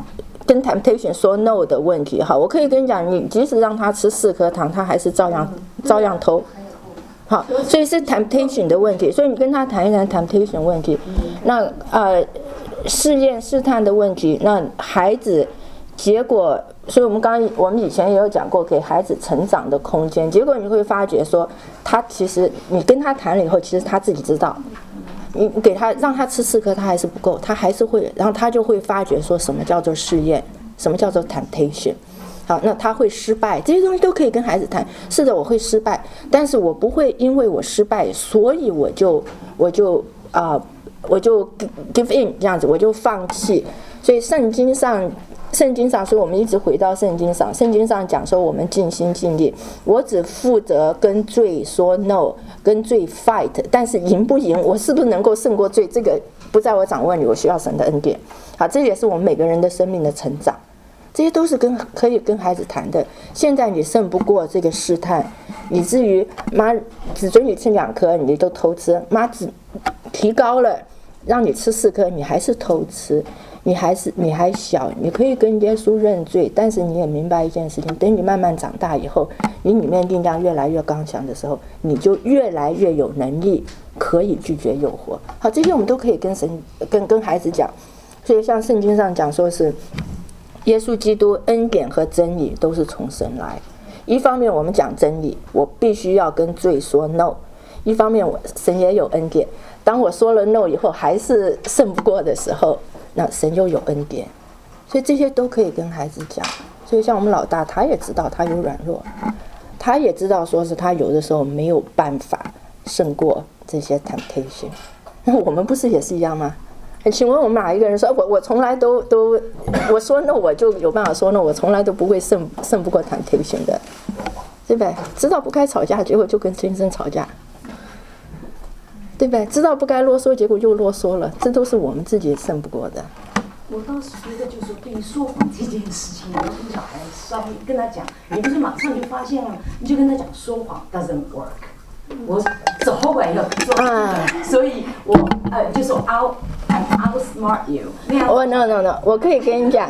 跟 temptation 说 no 的问题。好，我可以跟你讲，你即使让他吃四颗糖，他还是照样照样偷。好，所以是 temptation 的问题。所以你跟他谈一谈 temptation 问题。那呃，试验试探的问题，那孩子结果，所以我们刚刚我们以前也有讲过，给孩子成长的空间。结果你会发觉说，他其实你跟他谈了以后，其实他自己知道。你给他让他吃四颗，他还是不够，他还是会，然后他就会发觉说什么叫做试验，什么叫做 temptation。好，那他会失败，这些东西都可以跟孩子谈。是的，我会失败，但是我不会因为我失败，所以我就我就啊、呃、我就 give in 这样子，我就放弃。所以圣经上。圣经上说，我们一直回到圣经上。圣经上讲说，我们尽心尽力，我只负责跟罪说 no， 跟罪 fight， 但是赢不赢，我是不是能够胜过罪，这个不在我掌握里，我需要神的恩典。好，这也是我们每个人的生命的成长，这些都是跟可以跟孩子谈的。现在你胜不过这个试探，以至于妈只准你吃两颗，你都偷吃，妈只提高了让你吃四颗，你还是偷吃。你还是你还小，你可以跟耶稣认罪，但是你也明白一件事情，等你慢慢长大以后，你里面力量越来越刚强的时候，你就越来越有能力可以拒绝诱惑。好，这些我们都可以跟神跟跟孩子讲。所以像圣经上讲说是耶稣基督恩典和真理都是从神来。一方面我们讲真理，我必须要跟罪说 no， 一方面我神也有恩典，当我说了 no 以后还是胜不过的时候，那神就有恩典。所以这些都可以跟孩子讲。所以像我们老大，他也知道他有软弱，他也知道说是他有的时候没有办法胜过这些 temptation。 那我们不是也是一样吗？请问我们哪一个人说我我从来都都我说 no 我就有办法说 no， 我从来都不会胜胜不过 temptation 的，对不对？知道不该吵架，结果就跟先生吵架，对不对？知道不该啰嗦，结果又啰嗦了，这都是我们自己胜不过的。 我倒是觉得，就是对于说谎这件事情，我跟小孩稍微跟他讲，你不是马上就发现了，你就跟他讲说谎 doesn't work。我早晚要做，啊、所以我呃就说 I'll I'll outsmart you。 哦、oh, no no no， 我可以跟你讲，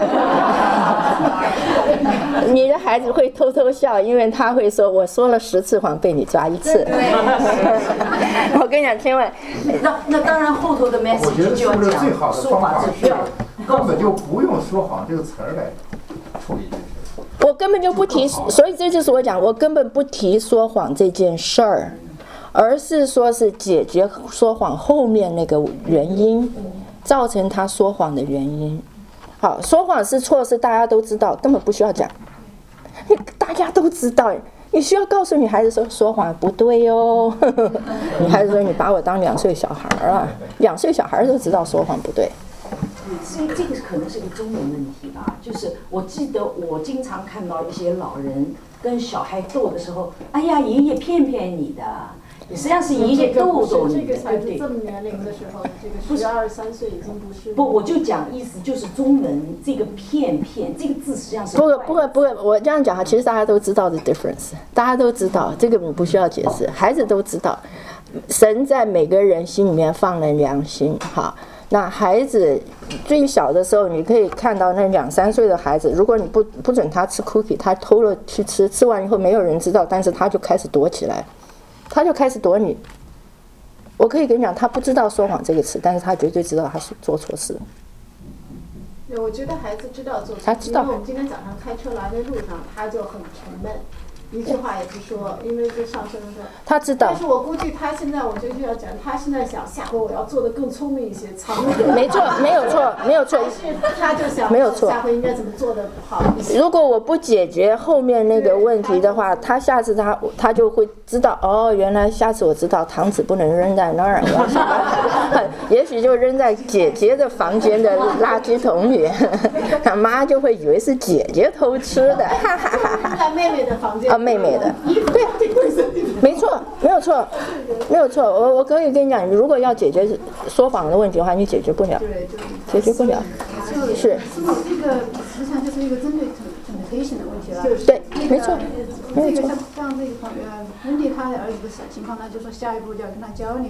你的孩子会偷偷笑，因为他会说我说了十次谎被你抓一次。我跟你讲，千万， 那那当然后头的 message 就要讲，说谎只需要根本就不用说谎这个词儿来处理这个。 我根本就不提，所以这就是我讲，我根本不提说谎这件事儿。而是说是解决说谎后面那个原因，造成他说谎的原因。好，说谎是错，是大家都知道，根本不需要讲，大家都知道。你需要告诉你孩子说说谎不对哦。你孩子说你把我当两岁小孩啊，两岁小孩都知道说谎不对。 所以这个可能是个中文问题吧。就是我记得我经常看到一些老人跟小孩斗的时候，哎呀，爷爷骗骗你的。实际上是爷爷逗逗你的， 这个才是这么年龄的时候，这个十二三岁已经不是。 不，我就讲意思就是中文这个骗骗这个字实际上是。 不会不会不会，我这样讲哈，其实大家都知道的 difference， 大家都知道这个你不需要解释，孩子都知道，神在每个人心里面放了良心哈。那孩子最小的时候，你可以看到那两三岁的孩子，如果你不不准他吃 cookie， 他偷了去吃，吃完以后没有人知道，但是他就开始躲起来。他就开始躲你，我可以跟你讲，他不知道说谎这个词，但是他绝对知道他是做错事。 对，我觉得孩子知道做错， 他知道。 因为我们今天早上开车来的路上，他就很沉闷，一句话也不说，因为就上车的时候。 他知道。 但是我估计他现在，我就就要讲，他现在想下回我要做的更聪明一些，藏得没错，没有错，没有错。 他就想， 没有错， 下回应该怎么做的好一些。 如果我不解决后面那个问题的话，他下次他他就会知道，哦，原来下次我知道糖纸不能扔在那儿，我想也许就扔在姐姐的房间的垃圾桶里，他妈就会以为是姐姐偷吃的，哈哈哈哈。 在妹妹的房间。 啊，妹妹的，对，没错，没有错，没有错。我我可以跟你讲，你如果要解决说谎的问题的话，你解决不了，解决不了，是。 这个实际上就是一个针对 temptation 的问题了。 对，没错，没这个错。 像这个朋友，温迪他的儿子的情况呢，就说下一步就要跟他交流，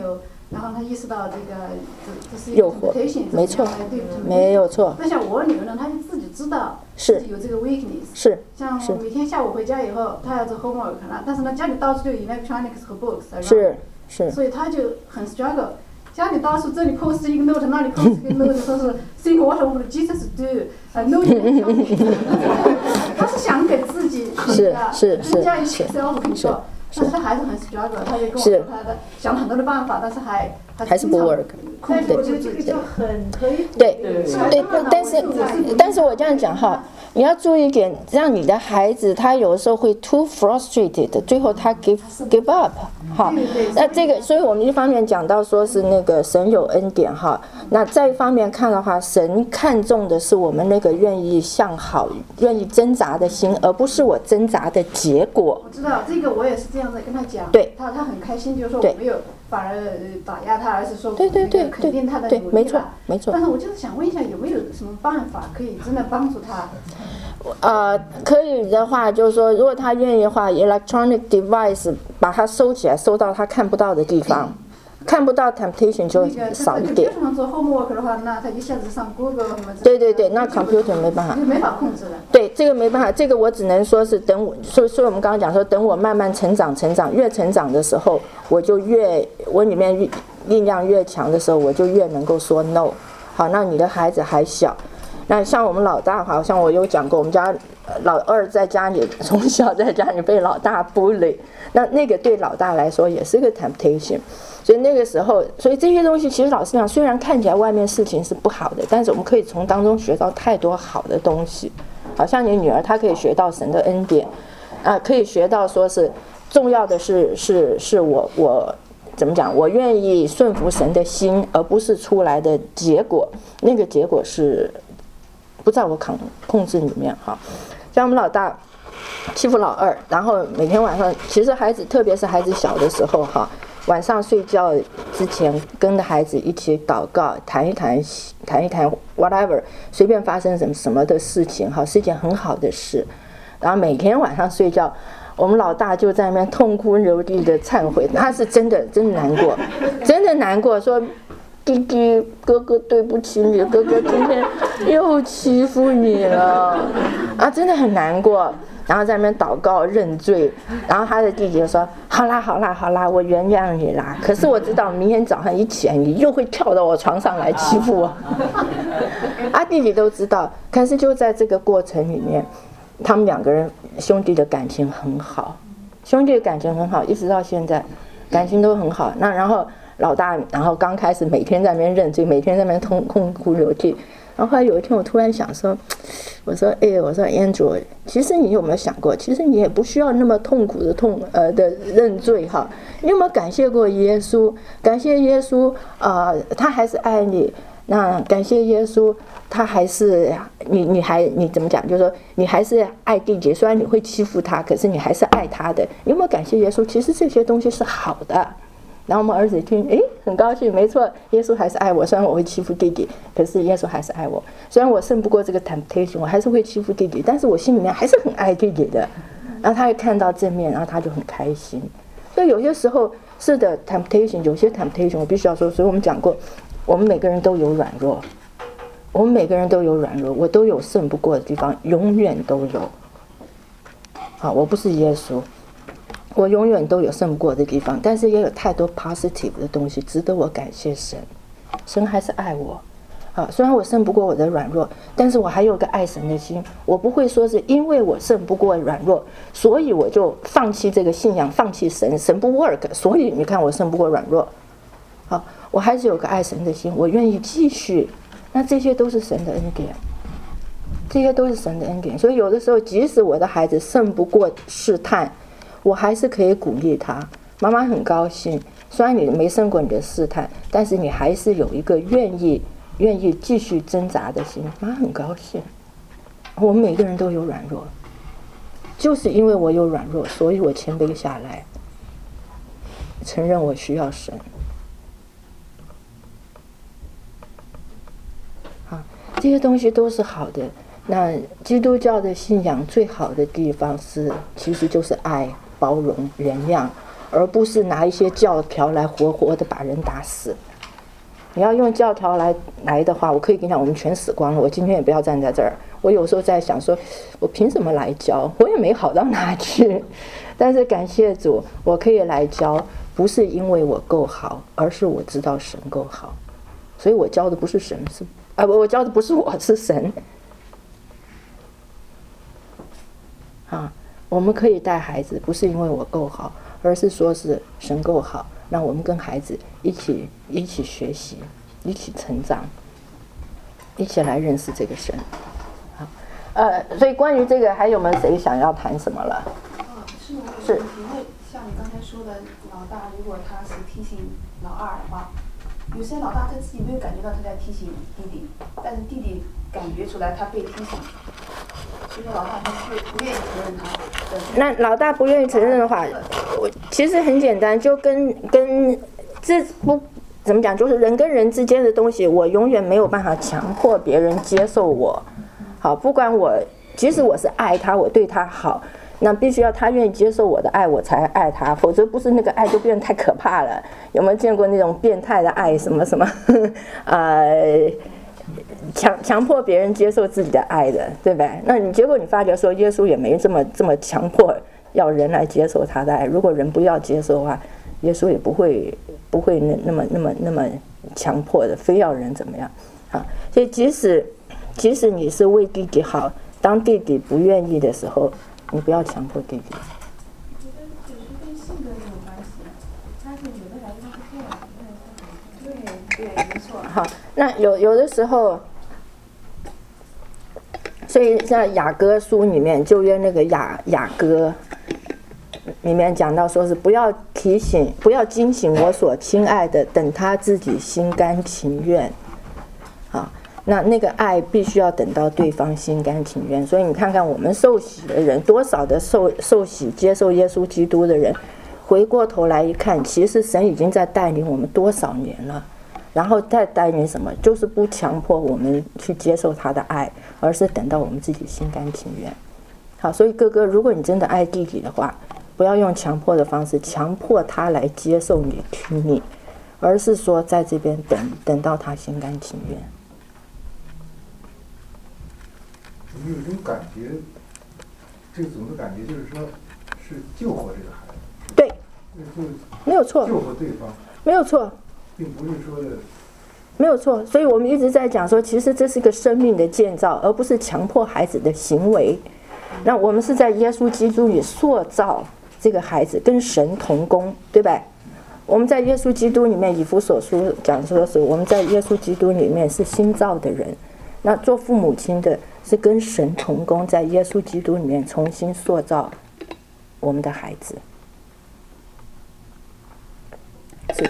然后他意识到这个这这是一诱惑个 temptation， 没错怎么样来对付这个没有错。 那像我女儿呢，她就自己知道是自己有这个 weakness， 是像是每天下午回家以后，她要做 homework 了，但是呢家里到处就有 electronics 和 books， 是是， 所以她就很 struggle。家里到处这里 post 一个 note， 那里 post 一个 note， 说是 think what would Jesus do， 呃 note electronics， 她是想给自己是是是增加一些是 self control。但是他还是很 struggle， 他也跟我是说他的想了很多的办法，但是还还是不 work。 但是我觉得这个就很可以对对，但是但是我这样讲哈，你要注意一点，让你的孩子他有的时候会 too frustrated， 最后他 give give up 哈。那这个，所以我们一方面讲到说是那个神有恩典哈，那再一方面看的话，神看重的是我们那个愿意向好、愿意挣扎的心，而不是我挣扎的结果。 我知道这个，我也是这样子跟他讲， 对， 他他很开心，就是说我没有反而打压他，而是说对对对肯定他的对， 努力没错了。 没错。 但是我就是想问一下，有没有什么办法可以真的帮助他？ 呃，可以的话，就是说，如果他愿意的话 ，electronic device 把它收起来，收到他看不到的地方，看不到 temptation 就少一点。 那个上做 homework 的话，那他一下子上 Google 什么？ 对对对，那 computer 没办法。 就没法控制了。 对，这个没办法，这个我只能说是等我，所以所以我们刚刚讲说，等我慢慢成长，成长越成长的时候，我就越我里面力量越强的时候，我就越能够说 no。好，那你的孩子还小。那像我们老大，好像我有讲过，我们家老二在家里从小在家里被老大 bully， 那那个对老大来说也是个 temptation， 所以那个时候，所以这些东西其实老实讲，虽然看起来外面事情是不好的，但是我们可以从当中学到太多好的东西。好像你女儿她可以学到神的恩典，啊、呃，可以学到说是重要的是是是我我。怎么讲？我愿意顺服神的心，而不是出来的结果。那个结果是不在我控控制里面哈。像我们老大欺负老二，然后每天晚上，其实孩子，特别是孩子小的时候哈，晚上睡觉之前跟着孩子一起祷告，谈一谈，谈一谈 whatever， 随便发生什么什么的事情哈，是一件很好的事。然后每天晚上睡觉，我们老大就在那边痛哭流涕的忏悔，他是真的真的难过，真的难过，说弟弟哥哥对不起你，哥哥今天又欺负你了啊，真的很难过。然后在那边祷告认罪，然后他的弟弟就说好啦好啦好啦，我原谅你啦，可是我知道明天早上一起来你又会跳到我床上来欺负我。啊，弟弟都知道，可是就在这个过程里面，他们两个人兄弟的感情很好，兄弟的感情很好，一直到现在感情都很好。那然后老大，然后刚开始每天在那边认罪，每天在那边痛痛哭流涕。然后后来有一天我突然想说，我说哎，我说 Andrew， 其实你有没有想过，其实你也不需要那么痛苦的痛呃的认罪哈。你有没有感谢过耶稣？感谢耶稣啊、呃，他还是爱你。那感谢耶稣，他还是你，你还你怎么讲？就是说你还是爱弟弟，虽然你会欺负他，可是你还是爱他的。你有没有感谢耶稣？其实这些东西是好的。然后我们儿子一听，诶，很高兴，没错，耶稣还是爱我，虽然我会欺负弟弟，可是耶稣还是爱我。虽然我胜不过这个 temptation， 我还是会欺负弟弟，但是我心里面还是很爱弟弟的。然后他会看到正面，然后他就很开心。所以有些时候是的 temptation， 有些 temptation 我必须要说，所以我们讲过，我们每个人都有软弱，我们每个人都有软弱，我都有胜不过的地方，永远都有。好，我不是耶稣。我永远都有胜不过的地方，但是也有太多 positive 的东西值得我感谢神。神还是爱我啊，虽然我胜不过我的软弱，但是我还有个爱神的心。我不会说是因为我胜不过软弱，所以我就放弃这个信仰，放弃神，神不 work， 所以你看我胜不过软弱。好，我还是有个爱神的心，我愿意继续。那这些都是神的恩典，这些都是神的恩典。所以有的时候，即使我的孩子胜不过试探，我还是可以鼓励他。妈妈很高兴，虽然你没胜过你的试探，但是你还是有一个愿意愿意继续挣扎的心。妈很高兴。我们每个人都有软弱，就是因为我有软弱，所以我谦卑下来，承认我需要神。好，这些东西都是好的。那基督教的信仰最好的地方是，其实就是爱、包容、原谅。 而不是拿一些教条来活活的把人打死。你要用教条来来的话，我可以跟你讲，我们全死光了。我今天也不要站在这儿。我有时候在想说，我凭什么来教？我也没好到哪去。但是感谢主，我可以来教，不是因为我够好，而是我知道神够好。所以我教的不是神，是啊，我教的不是我，是神。啊，我们可以带孩子，不是因为我够好，而是说是神够好。那我们跟孩子一起一起学习，一起成长，一起来认识这个神。好，呃，所以关于这个，还有没有谁想要谈什么了？ 啊，是我是。 因为像你刚才说的，老大如果他是提醒老二的话，有些老大他自己没有感觉到他在提醒弟弟，但是弟弟感觉出来他被提醒，所以老大他不不愿意承认他的。 那老大不愿意承认的话，我其实很简单，就跟跟这不怎么讲，就是人跟人之间的东西，我永远没有办法强迫别人接受我。好，不管我，即使我是爱他，我对他好，那必须要他愿意接受我的爱，我才爱他，否则不是那个爱就变得太可怕了。有没有见过那种变态的爱，什么什么，呃，强强迫别人接受自己的爱的，对吧？那你结果你发觉说，耶稣也没这么这么强迫要人来接受他的爱。如果人不要接受的话，耶稣也不会不会那那么那么那么强迫的，非要人怎么样啊？所以即使即使你是为弟弟好，当弟弟不愿意的时候，你不要强迫弟弟。 我觉得只是跟性格有关系，但是有的孩子他是这样，有的孩子他对对，没错。 好，那有有的时候，所以像雅歌书里面，旧约那个雅雅歌里面讲到，说是不要提醒，不要惊醒我所亲爱的，等他自己心甘情愿。好，那那个爱必须要等到对方心甘情愿。所以你看看我们受洗的人，多少的受受洗接受耶稣基督的人，回过头来一看，其实神已经在带领我们多少年了。然后再带领什么，就是不强迫我们去接受他的爱，而是等到我们自己心甘情愿。好，所以哥哥，如果你真的爱弟弟的话，不要用强迫的方式强迫他来接受你听你，而是说在这边等等到他心甘情愿。 我有一种感觉，这种的感觉就是说，是救活这个孩子。 对， 就是没有错。 救活对方。 没有错。 并不是说的。 没有错，所以我们一直在讲说，其实这是个生命的建造，而不是强迫孩子的行为。那我们是在耶稣基督里塑造这个孩子，跟神同工，对吧？我们在耶稣基督里面，以弗所书讲说是我们在耶稣基督里面是新造的人。那做父母亲的是跟神同工，在耶稣基督里面重新塑造我们的孩子。是。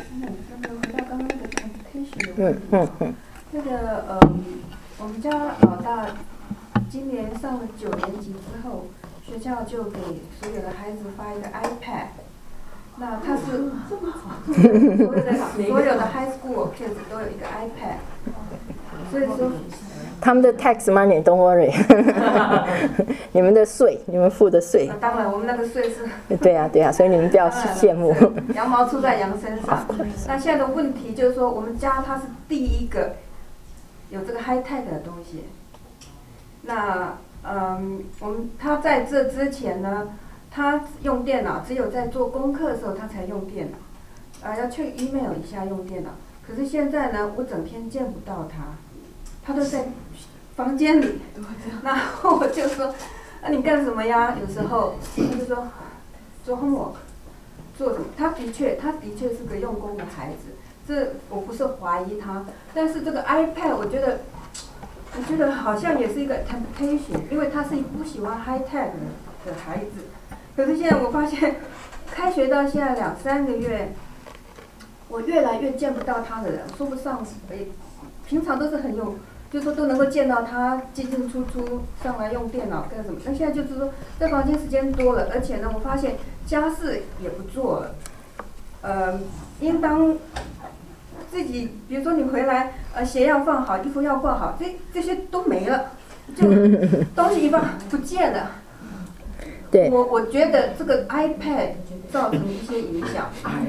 嗯嗯嗯。 那个呃，我们家老大今年上了九年级之后，学校就给所有的孩子发一个 iPad。那他是所有的所有的 high school kids 都有一个 iPad。所以说。 他们的 tax money don't worry， 你们的税，你们付的税。 当然，我们那个税是。 对呀、啊、对呀、啊，所以你们不要羡慕。 羊毛出在羊身上。那现在的问题就是说，我们家它是第一个有这个 high tech 的东西。那嗯，我们他在这之前呢，他用电脑只有在做功课的时候他才用电脑，啊、呃，要 check email 一下用电脑。可是现在呢，我整天见不到他。他都在房间里，然后我就说：“那、啊、你干什么呀？”有时候他就说：“做 homework， 做什么？”他的确，他的确是个用功的孩子，这我不是怀疑他，但是这个 iPad， 我觉得，我觉得好像也是一个 temptation， 因为他是一个不喜欢 high tech 的孩子。可是现在我发现，开学到现在两三个月，我越来越见不到他的人，说不上诶，平常都是很有。就是说都能够见到他进进出出上来用电脑干什么，那现在就是说在房间时间多了，而且呢，我发现家事也不做了，呃，应当自己，比如说你回来，呃，鞋要放好，衣服要挂好，这这些都没了，就东西一放不见了。 对。 我我觉得这个 iPad 造成一些影响。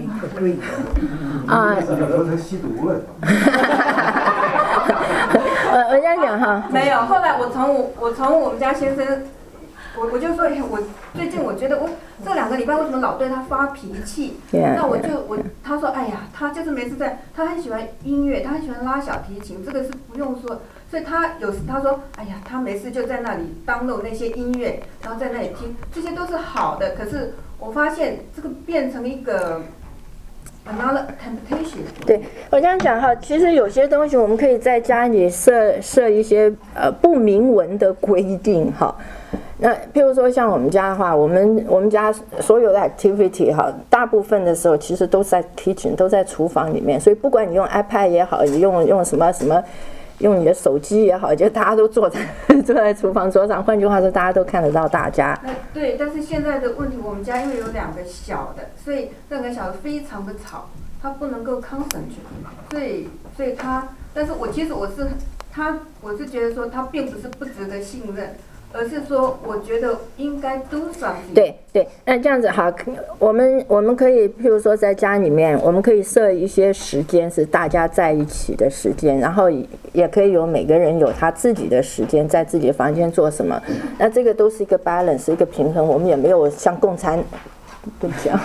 啊， 说他吸毒了。 呃，我这样讲哈， 没有。后来我从我我从我们家先生，我我就说，哎，我最近我觉得我这两个礼拜为什么老对他发脾气？ Yeah, 那我就我他说，哎呀，他就是每次在，他很喜欢音乐，他很喜欢拉小提琴，这个是不用说。所以他有时他说，哎呀，他没事就在那里download那些音乐，然后在那里听，这些都是好的。可是我发现这个变成一个 another temptation。 对，我这样讲哈，其实有些东西我们可以在家里设设一些呃不明文的规定哈。那譬如说像我们家的话，我们我们家所有的 activity 哈，大部分的时候其实都在 kitchen， 都在厨房里面。所以不管你用 iPad 也好，你用用什么什么。用你的手机也好，就大家都坐在坐在厨房桌上。换句话说，大家都看得到大家。 那对，但是现在的问题，我们家因为有两个小的，所以那两个小的非常的吵，他不能够 concentrate， 所以所以他，但是我其实我是他，我是觉得说他并不是不值得信任。而是说，我觉得应该 do something。 对对，那这样子好，我们我们可以，譬如说在家里面，我们可以设一些时间是大家在一起的时间，然后也可以有每个人有他自己的时间，在自己的房间做什么。那这个都是一个 balance， 一个平衡。我们也没有像共产。对不起啊，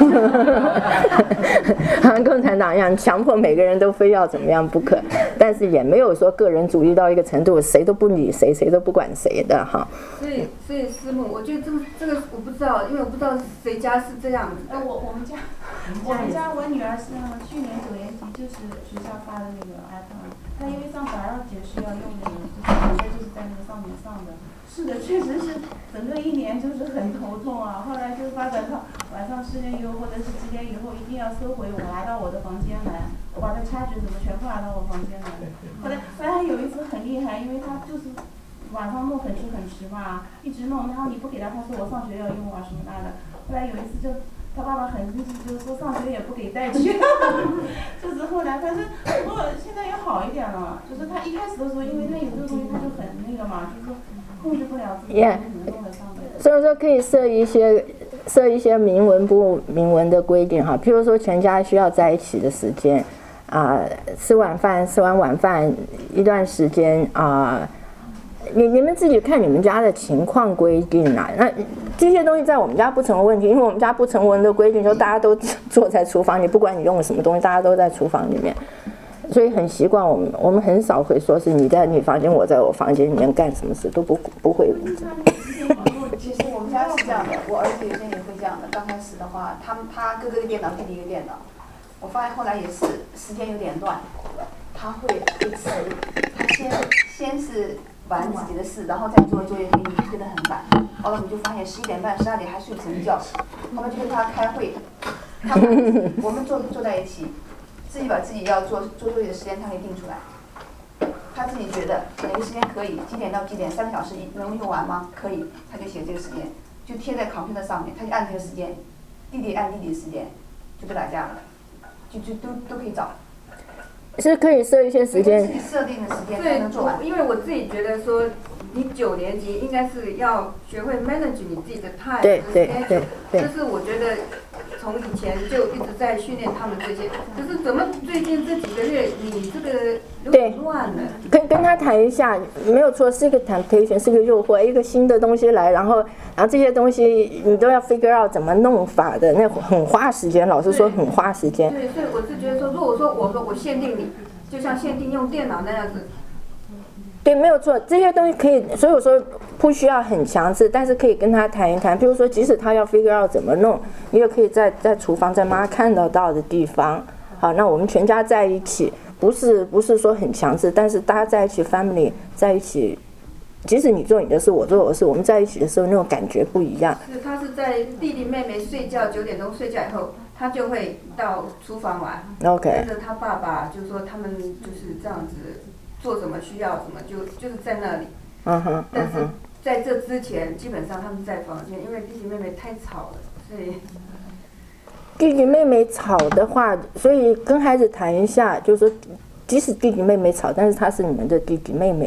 好像共产党一样强迫每个人都非要怎么样不可，但是也没有说个人主义到一个程度，谁都不理谁，谁都不管谁的哈。 所以，所以师母，我觉得这个这个我不知道，因为我不知道谁家是这样子。 呃，我我们家，我们家我女儿是去年九年级就是学校发的那个 iPad， 她因为上白二节是要用那个，就是直接就是在那个上面上的。是的，确实是整个一年就是很头痛啊。后来就发展到晚上十点以后或者是几点以后一定要收回我来到我的房间来，我把它插纸什么全部拿到我房间来。后来后来有一次很厉害，因为他就是晚上弄很迟很迟嘛，一直弄，然后你不给他，他说我上学要用啊什么那的。后来有一次就他爸爸很生气，就是说上学也不给带去，就是后来反正不过现在也好一点了，就是他一开始的时候，因为他有这个东西他就很那个嘛，就是说。控制不了自己， yeah. 所以说可以设一些设一些明文不明文的规定哈，譬如说全家需要在一起的时间啊、呃，吃晚饭吃完晚饭一段时间啊、呃，你你们自己看你们家的情况规定啊。那这些东西在我们家不成问题，因为我们家不成文的规定，就大家都坐在厨房里，不管你用了什么东西，大家都在厨房里面。所以很习惯我们，我们很少会说是你在你房间，我在我房间里面干什么事都不不会。 其实我们家是这样的，我儿子有些也会这样的。刚开始的话，他他哥哥的电脑，弟弟一个电脑，我发现后来也是时间有点乱，他会会迟，他先先是玩自己的事，然后再做作业，给你推得很晚。后来我们就发现十一点半、十二点还睡不成觉，后来就跟他开会，他们我们坐坐在一起。自己把自己要做做作业的时间，他可以定出来。他自己觉得哪个时间可以，几点到几点，三个小时能用完吗？可以，他就写这个时间，就贴在 computer 上面，他就按这个时间，弟弟按弟弟的时间，就不打架了，就就都都可以找。 是可以设一些时间， 自己设定的时间才能做完。 因为我自己觉得说，你九年级应该是要学会 manage 你自己的 time， 对对对对， 这是我觉得。从以前就一直在训练他们这些，可是怎么最近这几个月你这个有点乱了？ 跟跟他谈一下，没有错，是一个 temptation， 是一个诱惑，一个新的东西来，然后然后这些东西你都要 figure out 怎么弄法的，那很花时间，老实说很花时间。 对，所以我是觉得说，如果说我说我限定你，就像限定用电脑那样子。 对，没有错，这些东西可以，所以我说不需要很强制，但是可以跟他谈一谈。比如说，即使他要 figure out 怎么弄，你也可以在在厨房，在妈看得到的地方。好，那我们全家在一起，不是不是说很强制，但是大家在一起 ，family 在一起，即使你做你的事，我做我的事，我们在一起的时候那种感觉不一样。 是，他是在弟弟妹妹睡觉九点钟睡觉以后，他就会到厨房玩。 OK。 跟着他爸爸，就是说他们就是这样子。做什么需要什么就就是在那里， 嗯哼， 但是在这之前基本上他们在房间，因为弟弟妹妹太吵了，所以弟弟妹妹吵的话，所以跟孩子谈一下，就是说，即使弟弟妹妹吵，但是他是你们的弟弟妹妹，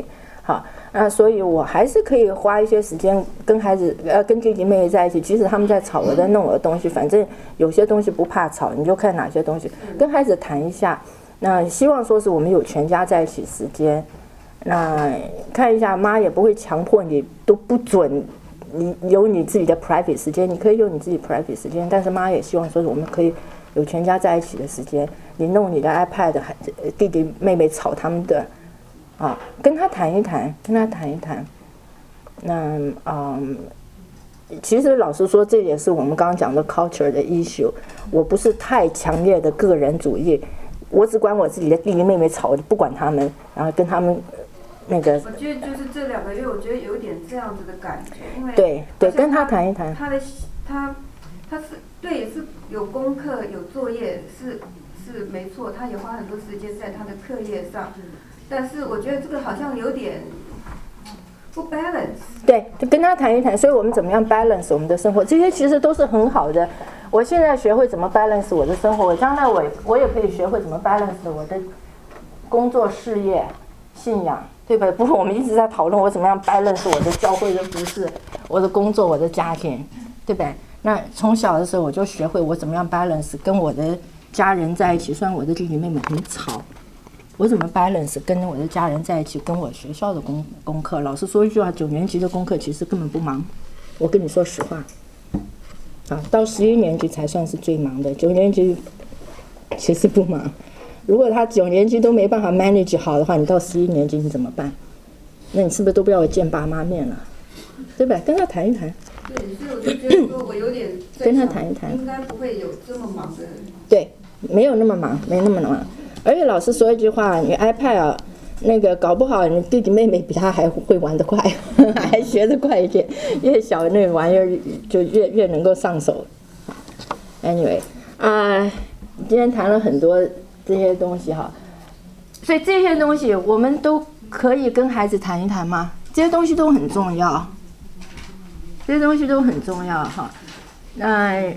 好，那所以我还是可以花一些时间跟孩子呃跟弟弟妹妹在一起，即使他们在吵我在弄我的东西，反正有些东西不怕吵，你就看哪些东西，跟孩子谈一下。那希望说是我们有全家在一起时间，那看一下妈也不会强迫你都不准你有你自己的 private 时间，你可以有你自己 private 时间，但是妈也希望说是我们可以有全家在一起的时间。你弄你的 iPad， 弟弟妹妹吵他们的。啊，跟他谈一谈，跟他谈一谈。那嗯，其实老实说，这也是我们刚刚讲的 culture 的 issue。我不是太强烈的个人主义，我只管我自己的弟弟妹妹吵，我就不管他们，然后跟他们那个。 我觉得就是这两个月，我觉得有点这样子的感觉，因为对对，跟他谈一谈。 他的他他是对是有功课有作业是是没错，他也花很多时间在他的课业上。但是我觉得这个好像有点不 balance。 对，就跟他谈一谈，所以我们怎么样 balance 我们的生活，这些其实都是很好的。我现在学会怎么 balance 我的生活，我将来我我也可以学会怎么 balance 我的工作、事业、信仰，对吧？不过我们一直在讨论我怎么样 balance 我的教会的服事、我的工作、我的家庭，对吧？那从小的时候我就学会我怎么样 balance 跟我的家人在一起，虽然我的弟弟妹妹很吵。我怎么 balance 跟我的家人在一起，跟我学校的功功课？老实说一句话，九年级的功课其实根本不忙。我跟你说实话，啊，到十一年级才算是最忙的，九年级其实不忙。如果他九年级都没办法 manage 好的话，你到十一年级你怎么办？那你是不是都不要见爸妈面了？对吧？跟他谈一谈。 对，所以我就觉得说我有点跟他谈一谈， 应该不会有这么忙的人。 对，没有那么忙，没那么忙。而且老师说一句话，你 iPad 啊，那个搞不好你弟弟妹妹比他还会玩得快，还学得快一点。越小那玩意儿就越越能够上手。Anyway， 啊、呃，今天谈了很多这些东西哈，所以这些东西我们都可以跟孩子谈一谈吗？这些东西都很重要，这些东西都很重要哈。那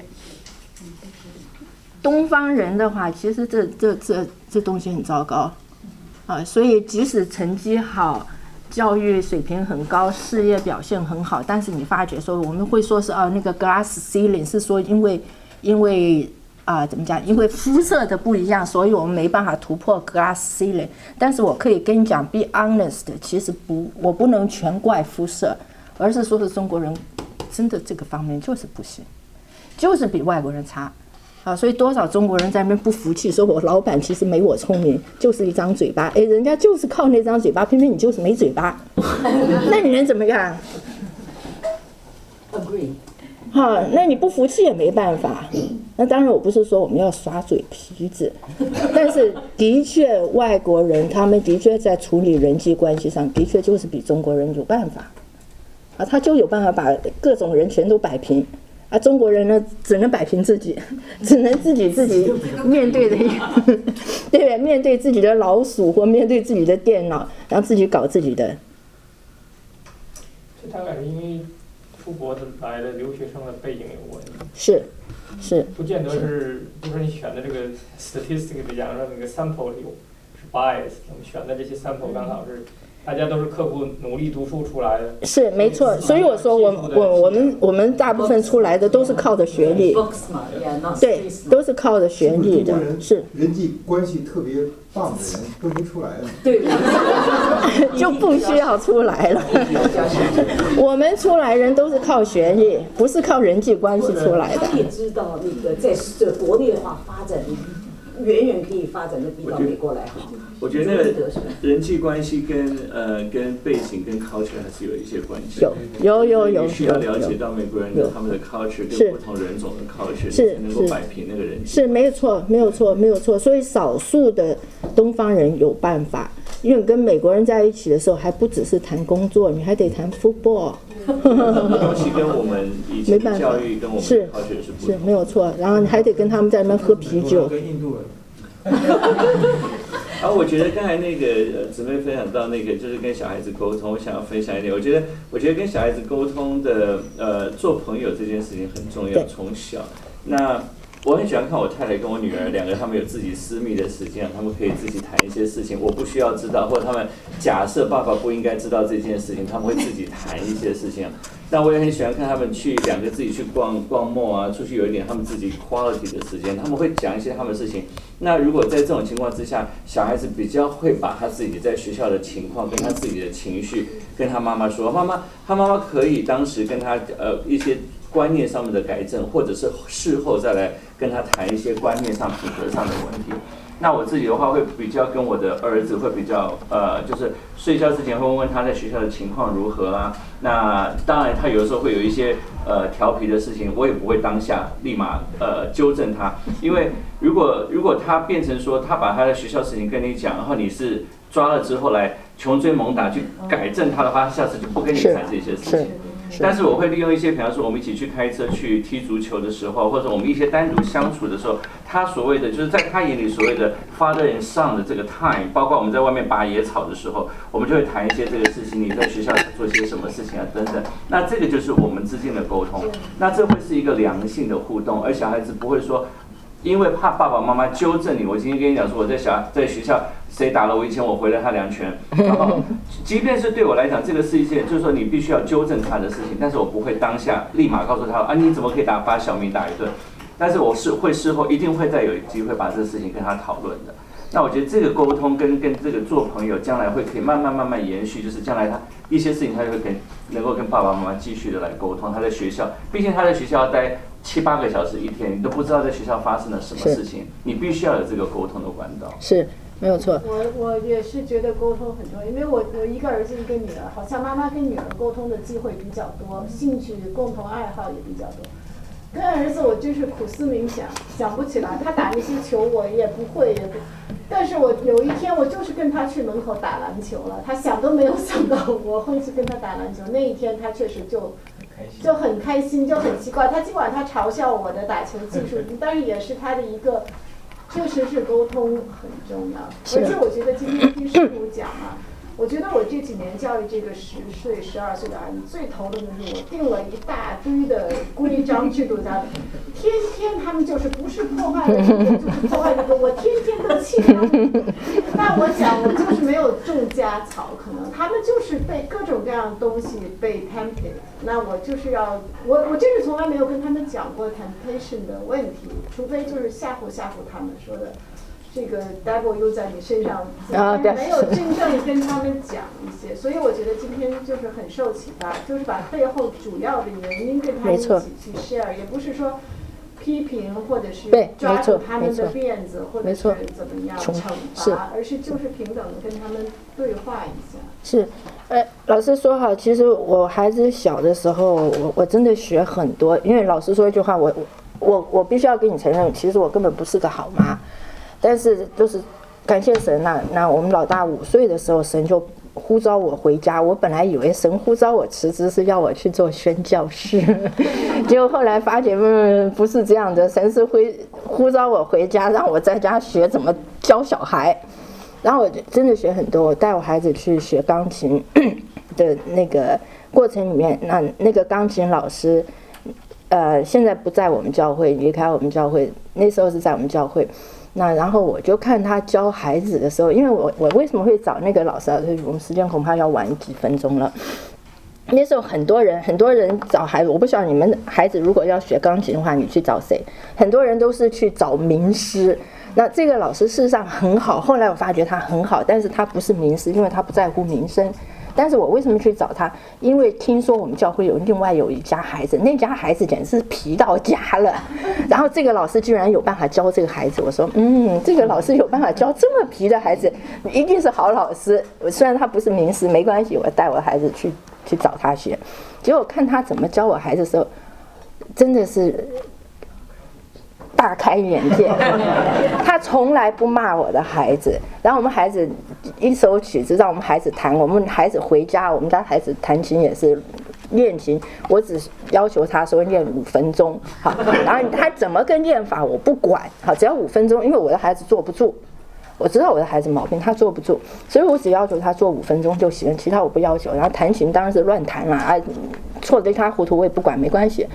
东方人的话，其实这这这这东西很糟糕，啊，所以即使成绩好，教育水平很高，事业表现很好，但是你发觉说，我们会说是啊，那个 glass ceiling 是说因为因为啊怎么讲？因为肤色的不一样，所以我们没办法突破 glass ceiling。但是我可以跟你讲 ，be honest， 其实不，我不能全怪肤色，而是说是中国人真的这个方面就是不行，就是比外国人差。啊，所以多少中国人在那边不服气，说我老板其实没我聪明，就是一张嘴巴。哎，人家就是靠那张嘴巴，偏偏你就是没嘴巴，那你能怎么样 ？Agree。 好，那你不服气也没办法。那当然，我不是说我们要耍嘴皮子，但是的确，外国人他们的确在处理人际关系上，的确就是比中国人有办法。啊，他就有办法把各种人全都摆平。啊，中国人呢，只能摆平自己，只能自己自己面对的，对不对？面对自己的老鼠或面对自己的电脑，然后自己搞自己的。 这大概是因为出国的来的留学生的背景有关系。 是，是。 不见得是，就是你选的这个 statistic 里讲的那个 sample 里是 bias， 我们选的这些 sample 刚好是。大家都是刻苦努力读书出来的， 是没错。所以我说我我我们我们大部分出来的都是靠着学历，对，都是靠着学历的。是人际关系特别棒的人都没出来了， 对，就不需要出来了。我们出来人都是靠学历，不是靠人际关系出来的。 他也知道那个在这国内化发展，远远可以发展的比到美国来好。 我觉得人际关系跟呃跟背景跟 culture 还是有一些关系。 有有有有。 你需要了解到美国人的他们的 culture 跟不同人种的 culture， 是能够摆平那个人。 是没有错，没有错，没有错。所以少数的东方人有办法，因为跟美国人在一起的时候，还不只是谈工作，你还得谈 football。 东西跟我们以前的教育跟我们的 culture 是不同， 是没有错。然后你还得跟他们在那边喝啤酒。 跟印度人。 然后我觉得刚才那个呃姊妹分享到那个就是跟小孩子沟通，我想要分享一点。我觉得我觉得跟小孩子沟通的呃做朋友这件事情很重要，从小。那我很喜欢看我太太跟我女儿两个，他们有自己私密的时间，他们可以自己谈一些事情，我不需要知道，或者他们假设爸爸不应该知道这件事情，他们会自己谈一些事情。那我也很喜欢看他们去两个自己去逛逛 mall 啊，出去有一点他们自己 quality 的时间，他们会讲一些他们的事情。那如果在这种情况之下，小孩子比较会把他自己在学校的情况跟他自己的情绪跟他妈妈说，妈妈，他妈妈可以当时跟他呃一些观念上面的改正，或者是事后再来跟他谈一些观念上品格上的问题。那我自己的话会比较跟我的儿子会比较呃，就是睡觉之前会问问他在学校的情况如何啦。那当然他有的时候会有一些呃调皮的事情，我也不会当下立马呃纠正他，因为如果如果他变成说他把他的学校事情跟你讲，然后你是抓了之后来穷追猛打去改正他的话，他下次就不跟你谈这些事情。但是我会利用一些，比方说我们一起去开车去踢足球的时候，或者我们一些单独相处的时候，他所谓的就是在他眼里所谓的 father and son 的这个 time， 包括我们在外面拔野草的时候，我们就会谈一些这个事情，你在学校做些什么事情啊等等。那这个就是我们之间的沟通，那这会是一个良性的互动，而小孩子不会说。因为怕爸爸妈妈纠正你，我今天跟你讲说我在小在学校谁打了我以前我回了他两拳，然后即便是对我来讲这个是一件就是说你必须要纠正他的事情，但是我不会当下立马告诉他啊你怎么可以打把小明打一顿，但是我是会事后一定会再有机会把这个事情跟他讨论的。那我觉得这个沟通跟跟这个做朋友将来会可以慢慢慢慢延续，就是将来他一些事情他就会跟能够跟爸爸妈妈继续的来沟通。他在学校，毕竟他在学校要待七八个小时一天，你都不知道在学校发生了什么事情，你必须要有这个沟通的管道。 是，没有错。 我我也是觉得沟通很重要，因为我我一个儿子一个女儿，好像妈妈跟女儿沟通的机会比较多，兴趣共同爱好也比较多。跟儿子我真是苦思冥想，想不起来，他打那些球我也不会，也不。但是我有一天我就是跟他去门口打篮球了，他想都没有想到我会去跟他打篮球。那一天他确实就就很开心，就很奇怪。他尽管他嘲笑我的打球技术，但是也是他的一个，确实是沟通很重要。而且我觉得今天听师傅讲啊。我觉得我这几年教育这个十岁、十二岁的儿子，最头疼的是我定了一大堆的规章制度在，天天他们就是不是破坏了这个，就是破坏这个，我天天都气他们。那我想我就是没有种家草，可能他们就是被各种各样的东西被 tempted。那我就是要我我真是从来没有跟他们讲过 temptation 的问题，除非就是吓唬吓唬他们说的。这个 devil 又在你身上，但是没有真正跟他们讲一些，所以我觉得今天就是很受启发，就是把背后主要的原因跟他们一起去 share， 也不是说批评或者是抓住他们的辫子，或者是怎么样惩罚，而是就是平等的跟他们对话一下。 是，呃，老师说哈，其实我孩子小的时候，我我真的学很多，因为老师说一句话，我我我必须要跟你承认，其实我根本不是个好妈。但是就是感谢神呐、啊，那我们老大五岁的时候，神就呼召我回家。我本来以为神呼召我辞职是要我去做宣教士，结果后来发觉嗯不是这样的，神是会呼召我回家，让我在家学怎么教小孩。然后我真的学很多，我带我孩子去学钢琴的那个过程里面，那那个钢琴老师，呃，现在不在我们教会，离开我们教会，那时候是在我们教会。那然后我就看他教孩子的时候，因为我我为什么会找那个老师啊？我们时间恐怕要晚几分钟了。那时候很多人很多人找孩子，我不晓得你们孩子如果要学钢琴的话，你去找谁？很多人都是去找名师。那这个老师事实上很好，后来我发觉他很好，但是他不是名师，因为他不在乎名声。但是我为什么去找他？因为听说我们教会有另外有一家孩子，那家孩子简直是皮到家了。然后这个老师居然有办法教这个孩子，我说，嗯，这个老师有办法教这么皮的孩子，一定是好老师。虽然他不是名师，没关系，我带我孩子去去找他学。结果看他怎么教我孩子的时候，真的是大开眼界。他从来不骂我的孩子，然后我们孩子一首曲子让我们孩子弹，我们孩子回家，我们家孩子弹琴也是练琴，我只要求他说练五分钟，好，然后他怎么跟练法我不管，好，只要五分钟，因为我的孩子坐不住，我知道我的孩子毛病，他坐不住，所以我只要求他做五分钟就行，其他我不要求。然后弹琴当然是乱弹啦，啊，错得一塌糊涂我也不管，没关系。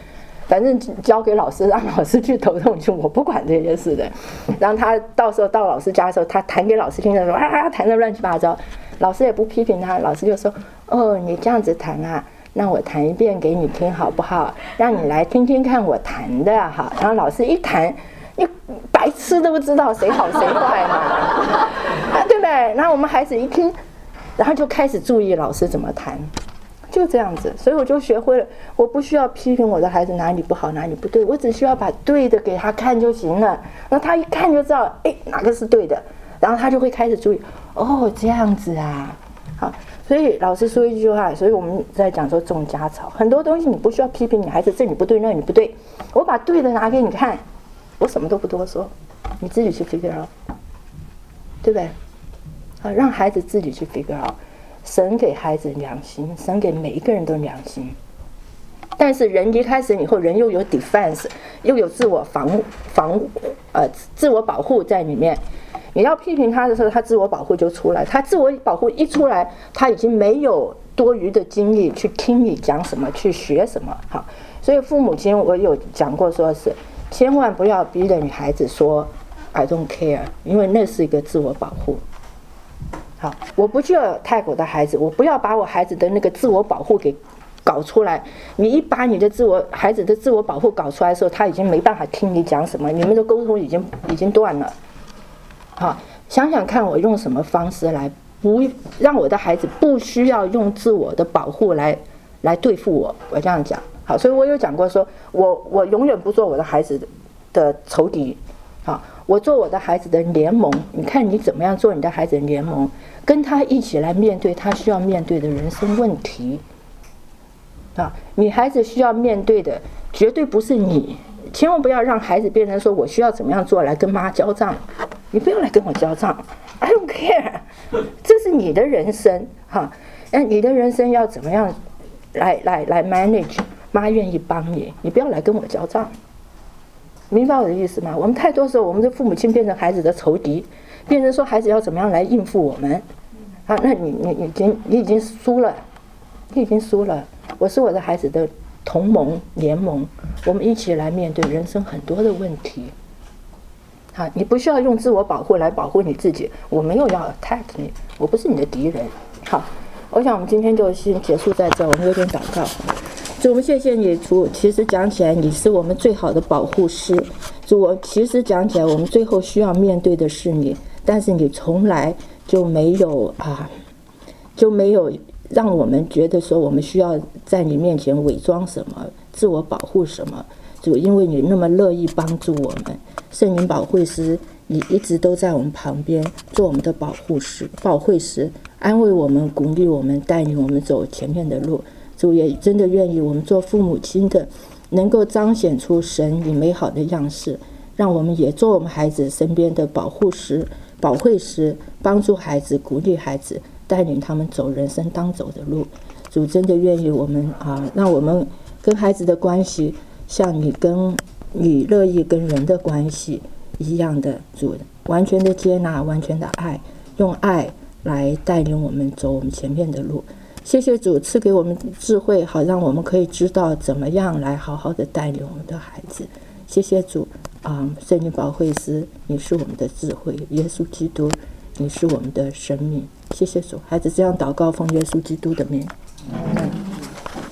反正交给老师，让老师去头痛去，我不管这些事的。然后他到时候到老师家的时候，他弹给老师听的时候，啊，弹得乱七八糟，老师也不批评他，老师就说：“哦，你这样子弹啊，那我弹一遍给你听好不好？让你来听听看我弹的哈。”然后老师一弹，你白痴都不知道谁好谁坏嘛，啊，对不对？然后我们孩子一听，然后就开始注意老师怎么弹。就这样子，所以我就学会了，我不需要批评我的孩子哪里不好哪里不对，我只需要把对的给他看就行了。那他一看就知道，哎，哪个是对的，然后他就会开始注意，哦，这样子啊，好。所以老师说一句话，所以我们在讲说种家草，很多东西你不需要批评你孩子，这里不对那里不对，我把对的拿给你看，我什么都不多说，你自己去 figure out， 对不对？好，让孩子自己去 figure out。神给孩子良心，神给每一个人都良心。但是人离开神以后，人又有 defense， 又有自我防防呃自我保护在里面。你要批评他的时候，他自我保护就出来。他自我保护一出来，他已经没有多余的精力去听你讲什么，去学什么。好，所以父母亲我有讲过，说是千万不要逼着你孩子说 I don't care， 因为那是一个自我保护。好，我不需要tag我的孩子，我不要把我孩子的那个自我保护给搞出来。你一把你的自我孩子的自我保护搞出来的时候，他已经没办法听你讲什么，你们的沟通已经已经断了。好，想想看，我用什么方式来不让我的孩子不需要用自我的保护来来对付我？我这样讲。好，所以我有讲过说，我我永远不做我的孩子的仇敌。好，我做我的孩子的联盟，你看你怎么样做你的孩子的联盟，跟他一起来面对他需要面对的人生问题。啊，你孩子需要面对的绝对不是你，千万不要让孩子变成说我需要怎么样做来跟妈交账，你不要来跟我交账 ，I don't care， 这是你的人生哈，那你的人生要怎么样来来来 manage， 妈愿意帮你，你不要来跟我交账。明白我的意思吗？我们太多时候，我们的父母亲变成孩子的仇敌，变成说孩子要怎么样来应付我们，啊，那你你你已经你已经输了，你已经输了。我是我的孩子的同盟联盟，我们一起来面对人生很多的问题。啊，你不需要用自我保护来保护你自己，我没有要 attack 你，我不是你的敌人。好，我想我们今天就先结束在这，我们有点祷告。主，我们谢谢你，主。其实讲起来，你是我们最好的保护师。主，我其实讲起来，我们最后需要面对的是你，但是你从来就没有啊，就没有让我们觉得说我们需要在你面前伪装什么、自我保护什么。主，因为你那么乐意帮助我们，圣灵保惠师，你一直都在我们旁边，做我们的保护师、保惠师，安慰我们、鼓励我们、带领我们走前面的路。主也真的愿意我们做父母亲的能够彰显出神你美好的样式，让我们也做我们孩子身边的保护师、保惠师，帮助孩子、鼓励孩子，带领他们走人生当走的路。主真的愿意我们啊，让我们跟孩子的关系像你跟你乐意跟人的关系一样的，主完全的接纳、完全的爱，用爱来带领我们走我们前面的路。谢谢主赐给我们智慧，好让我们可以知道怎么样来好好的带领我们的孩子。谢谢主啊，圣灵保惠师，你是我们的智慧，耶稣基督，你是我们的生命。谢谢主，孩子这样祷告，奉耶稣基督的名。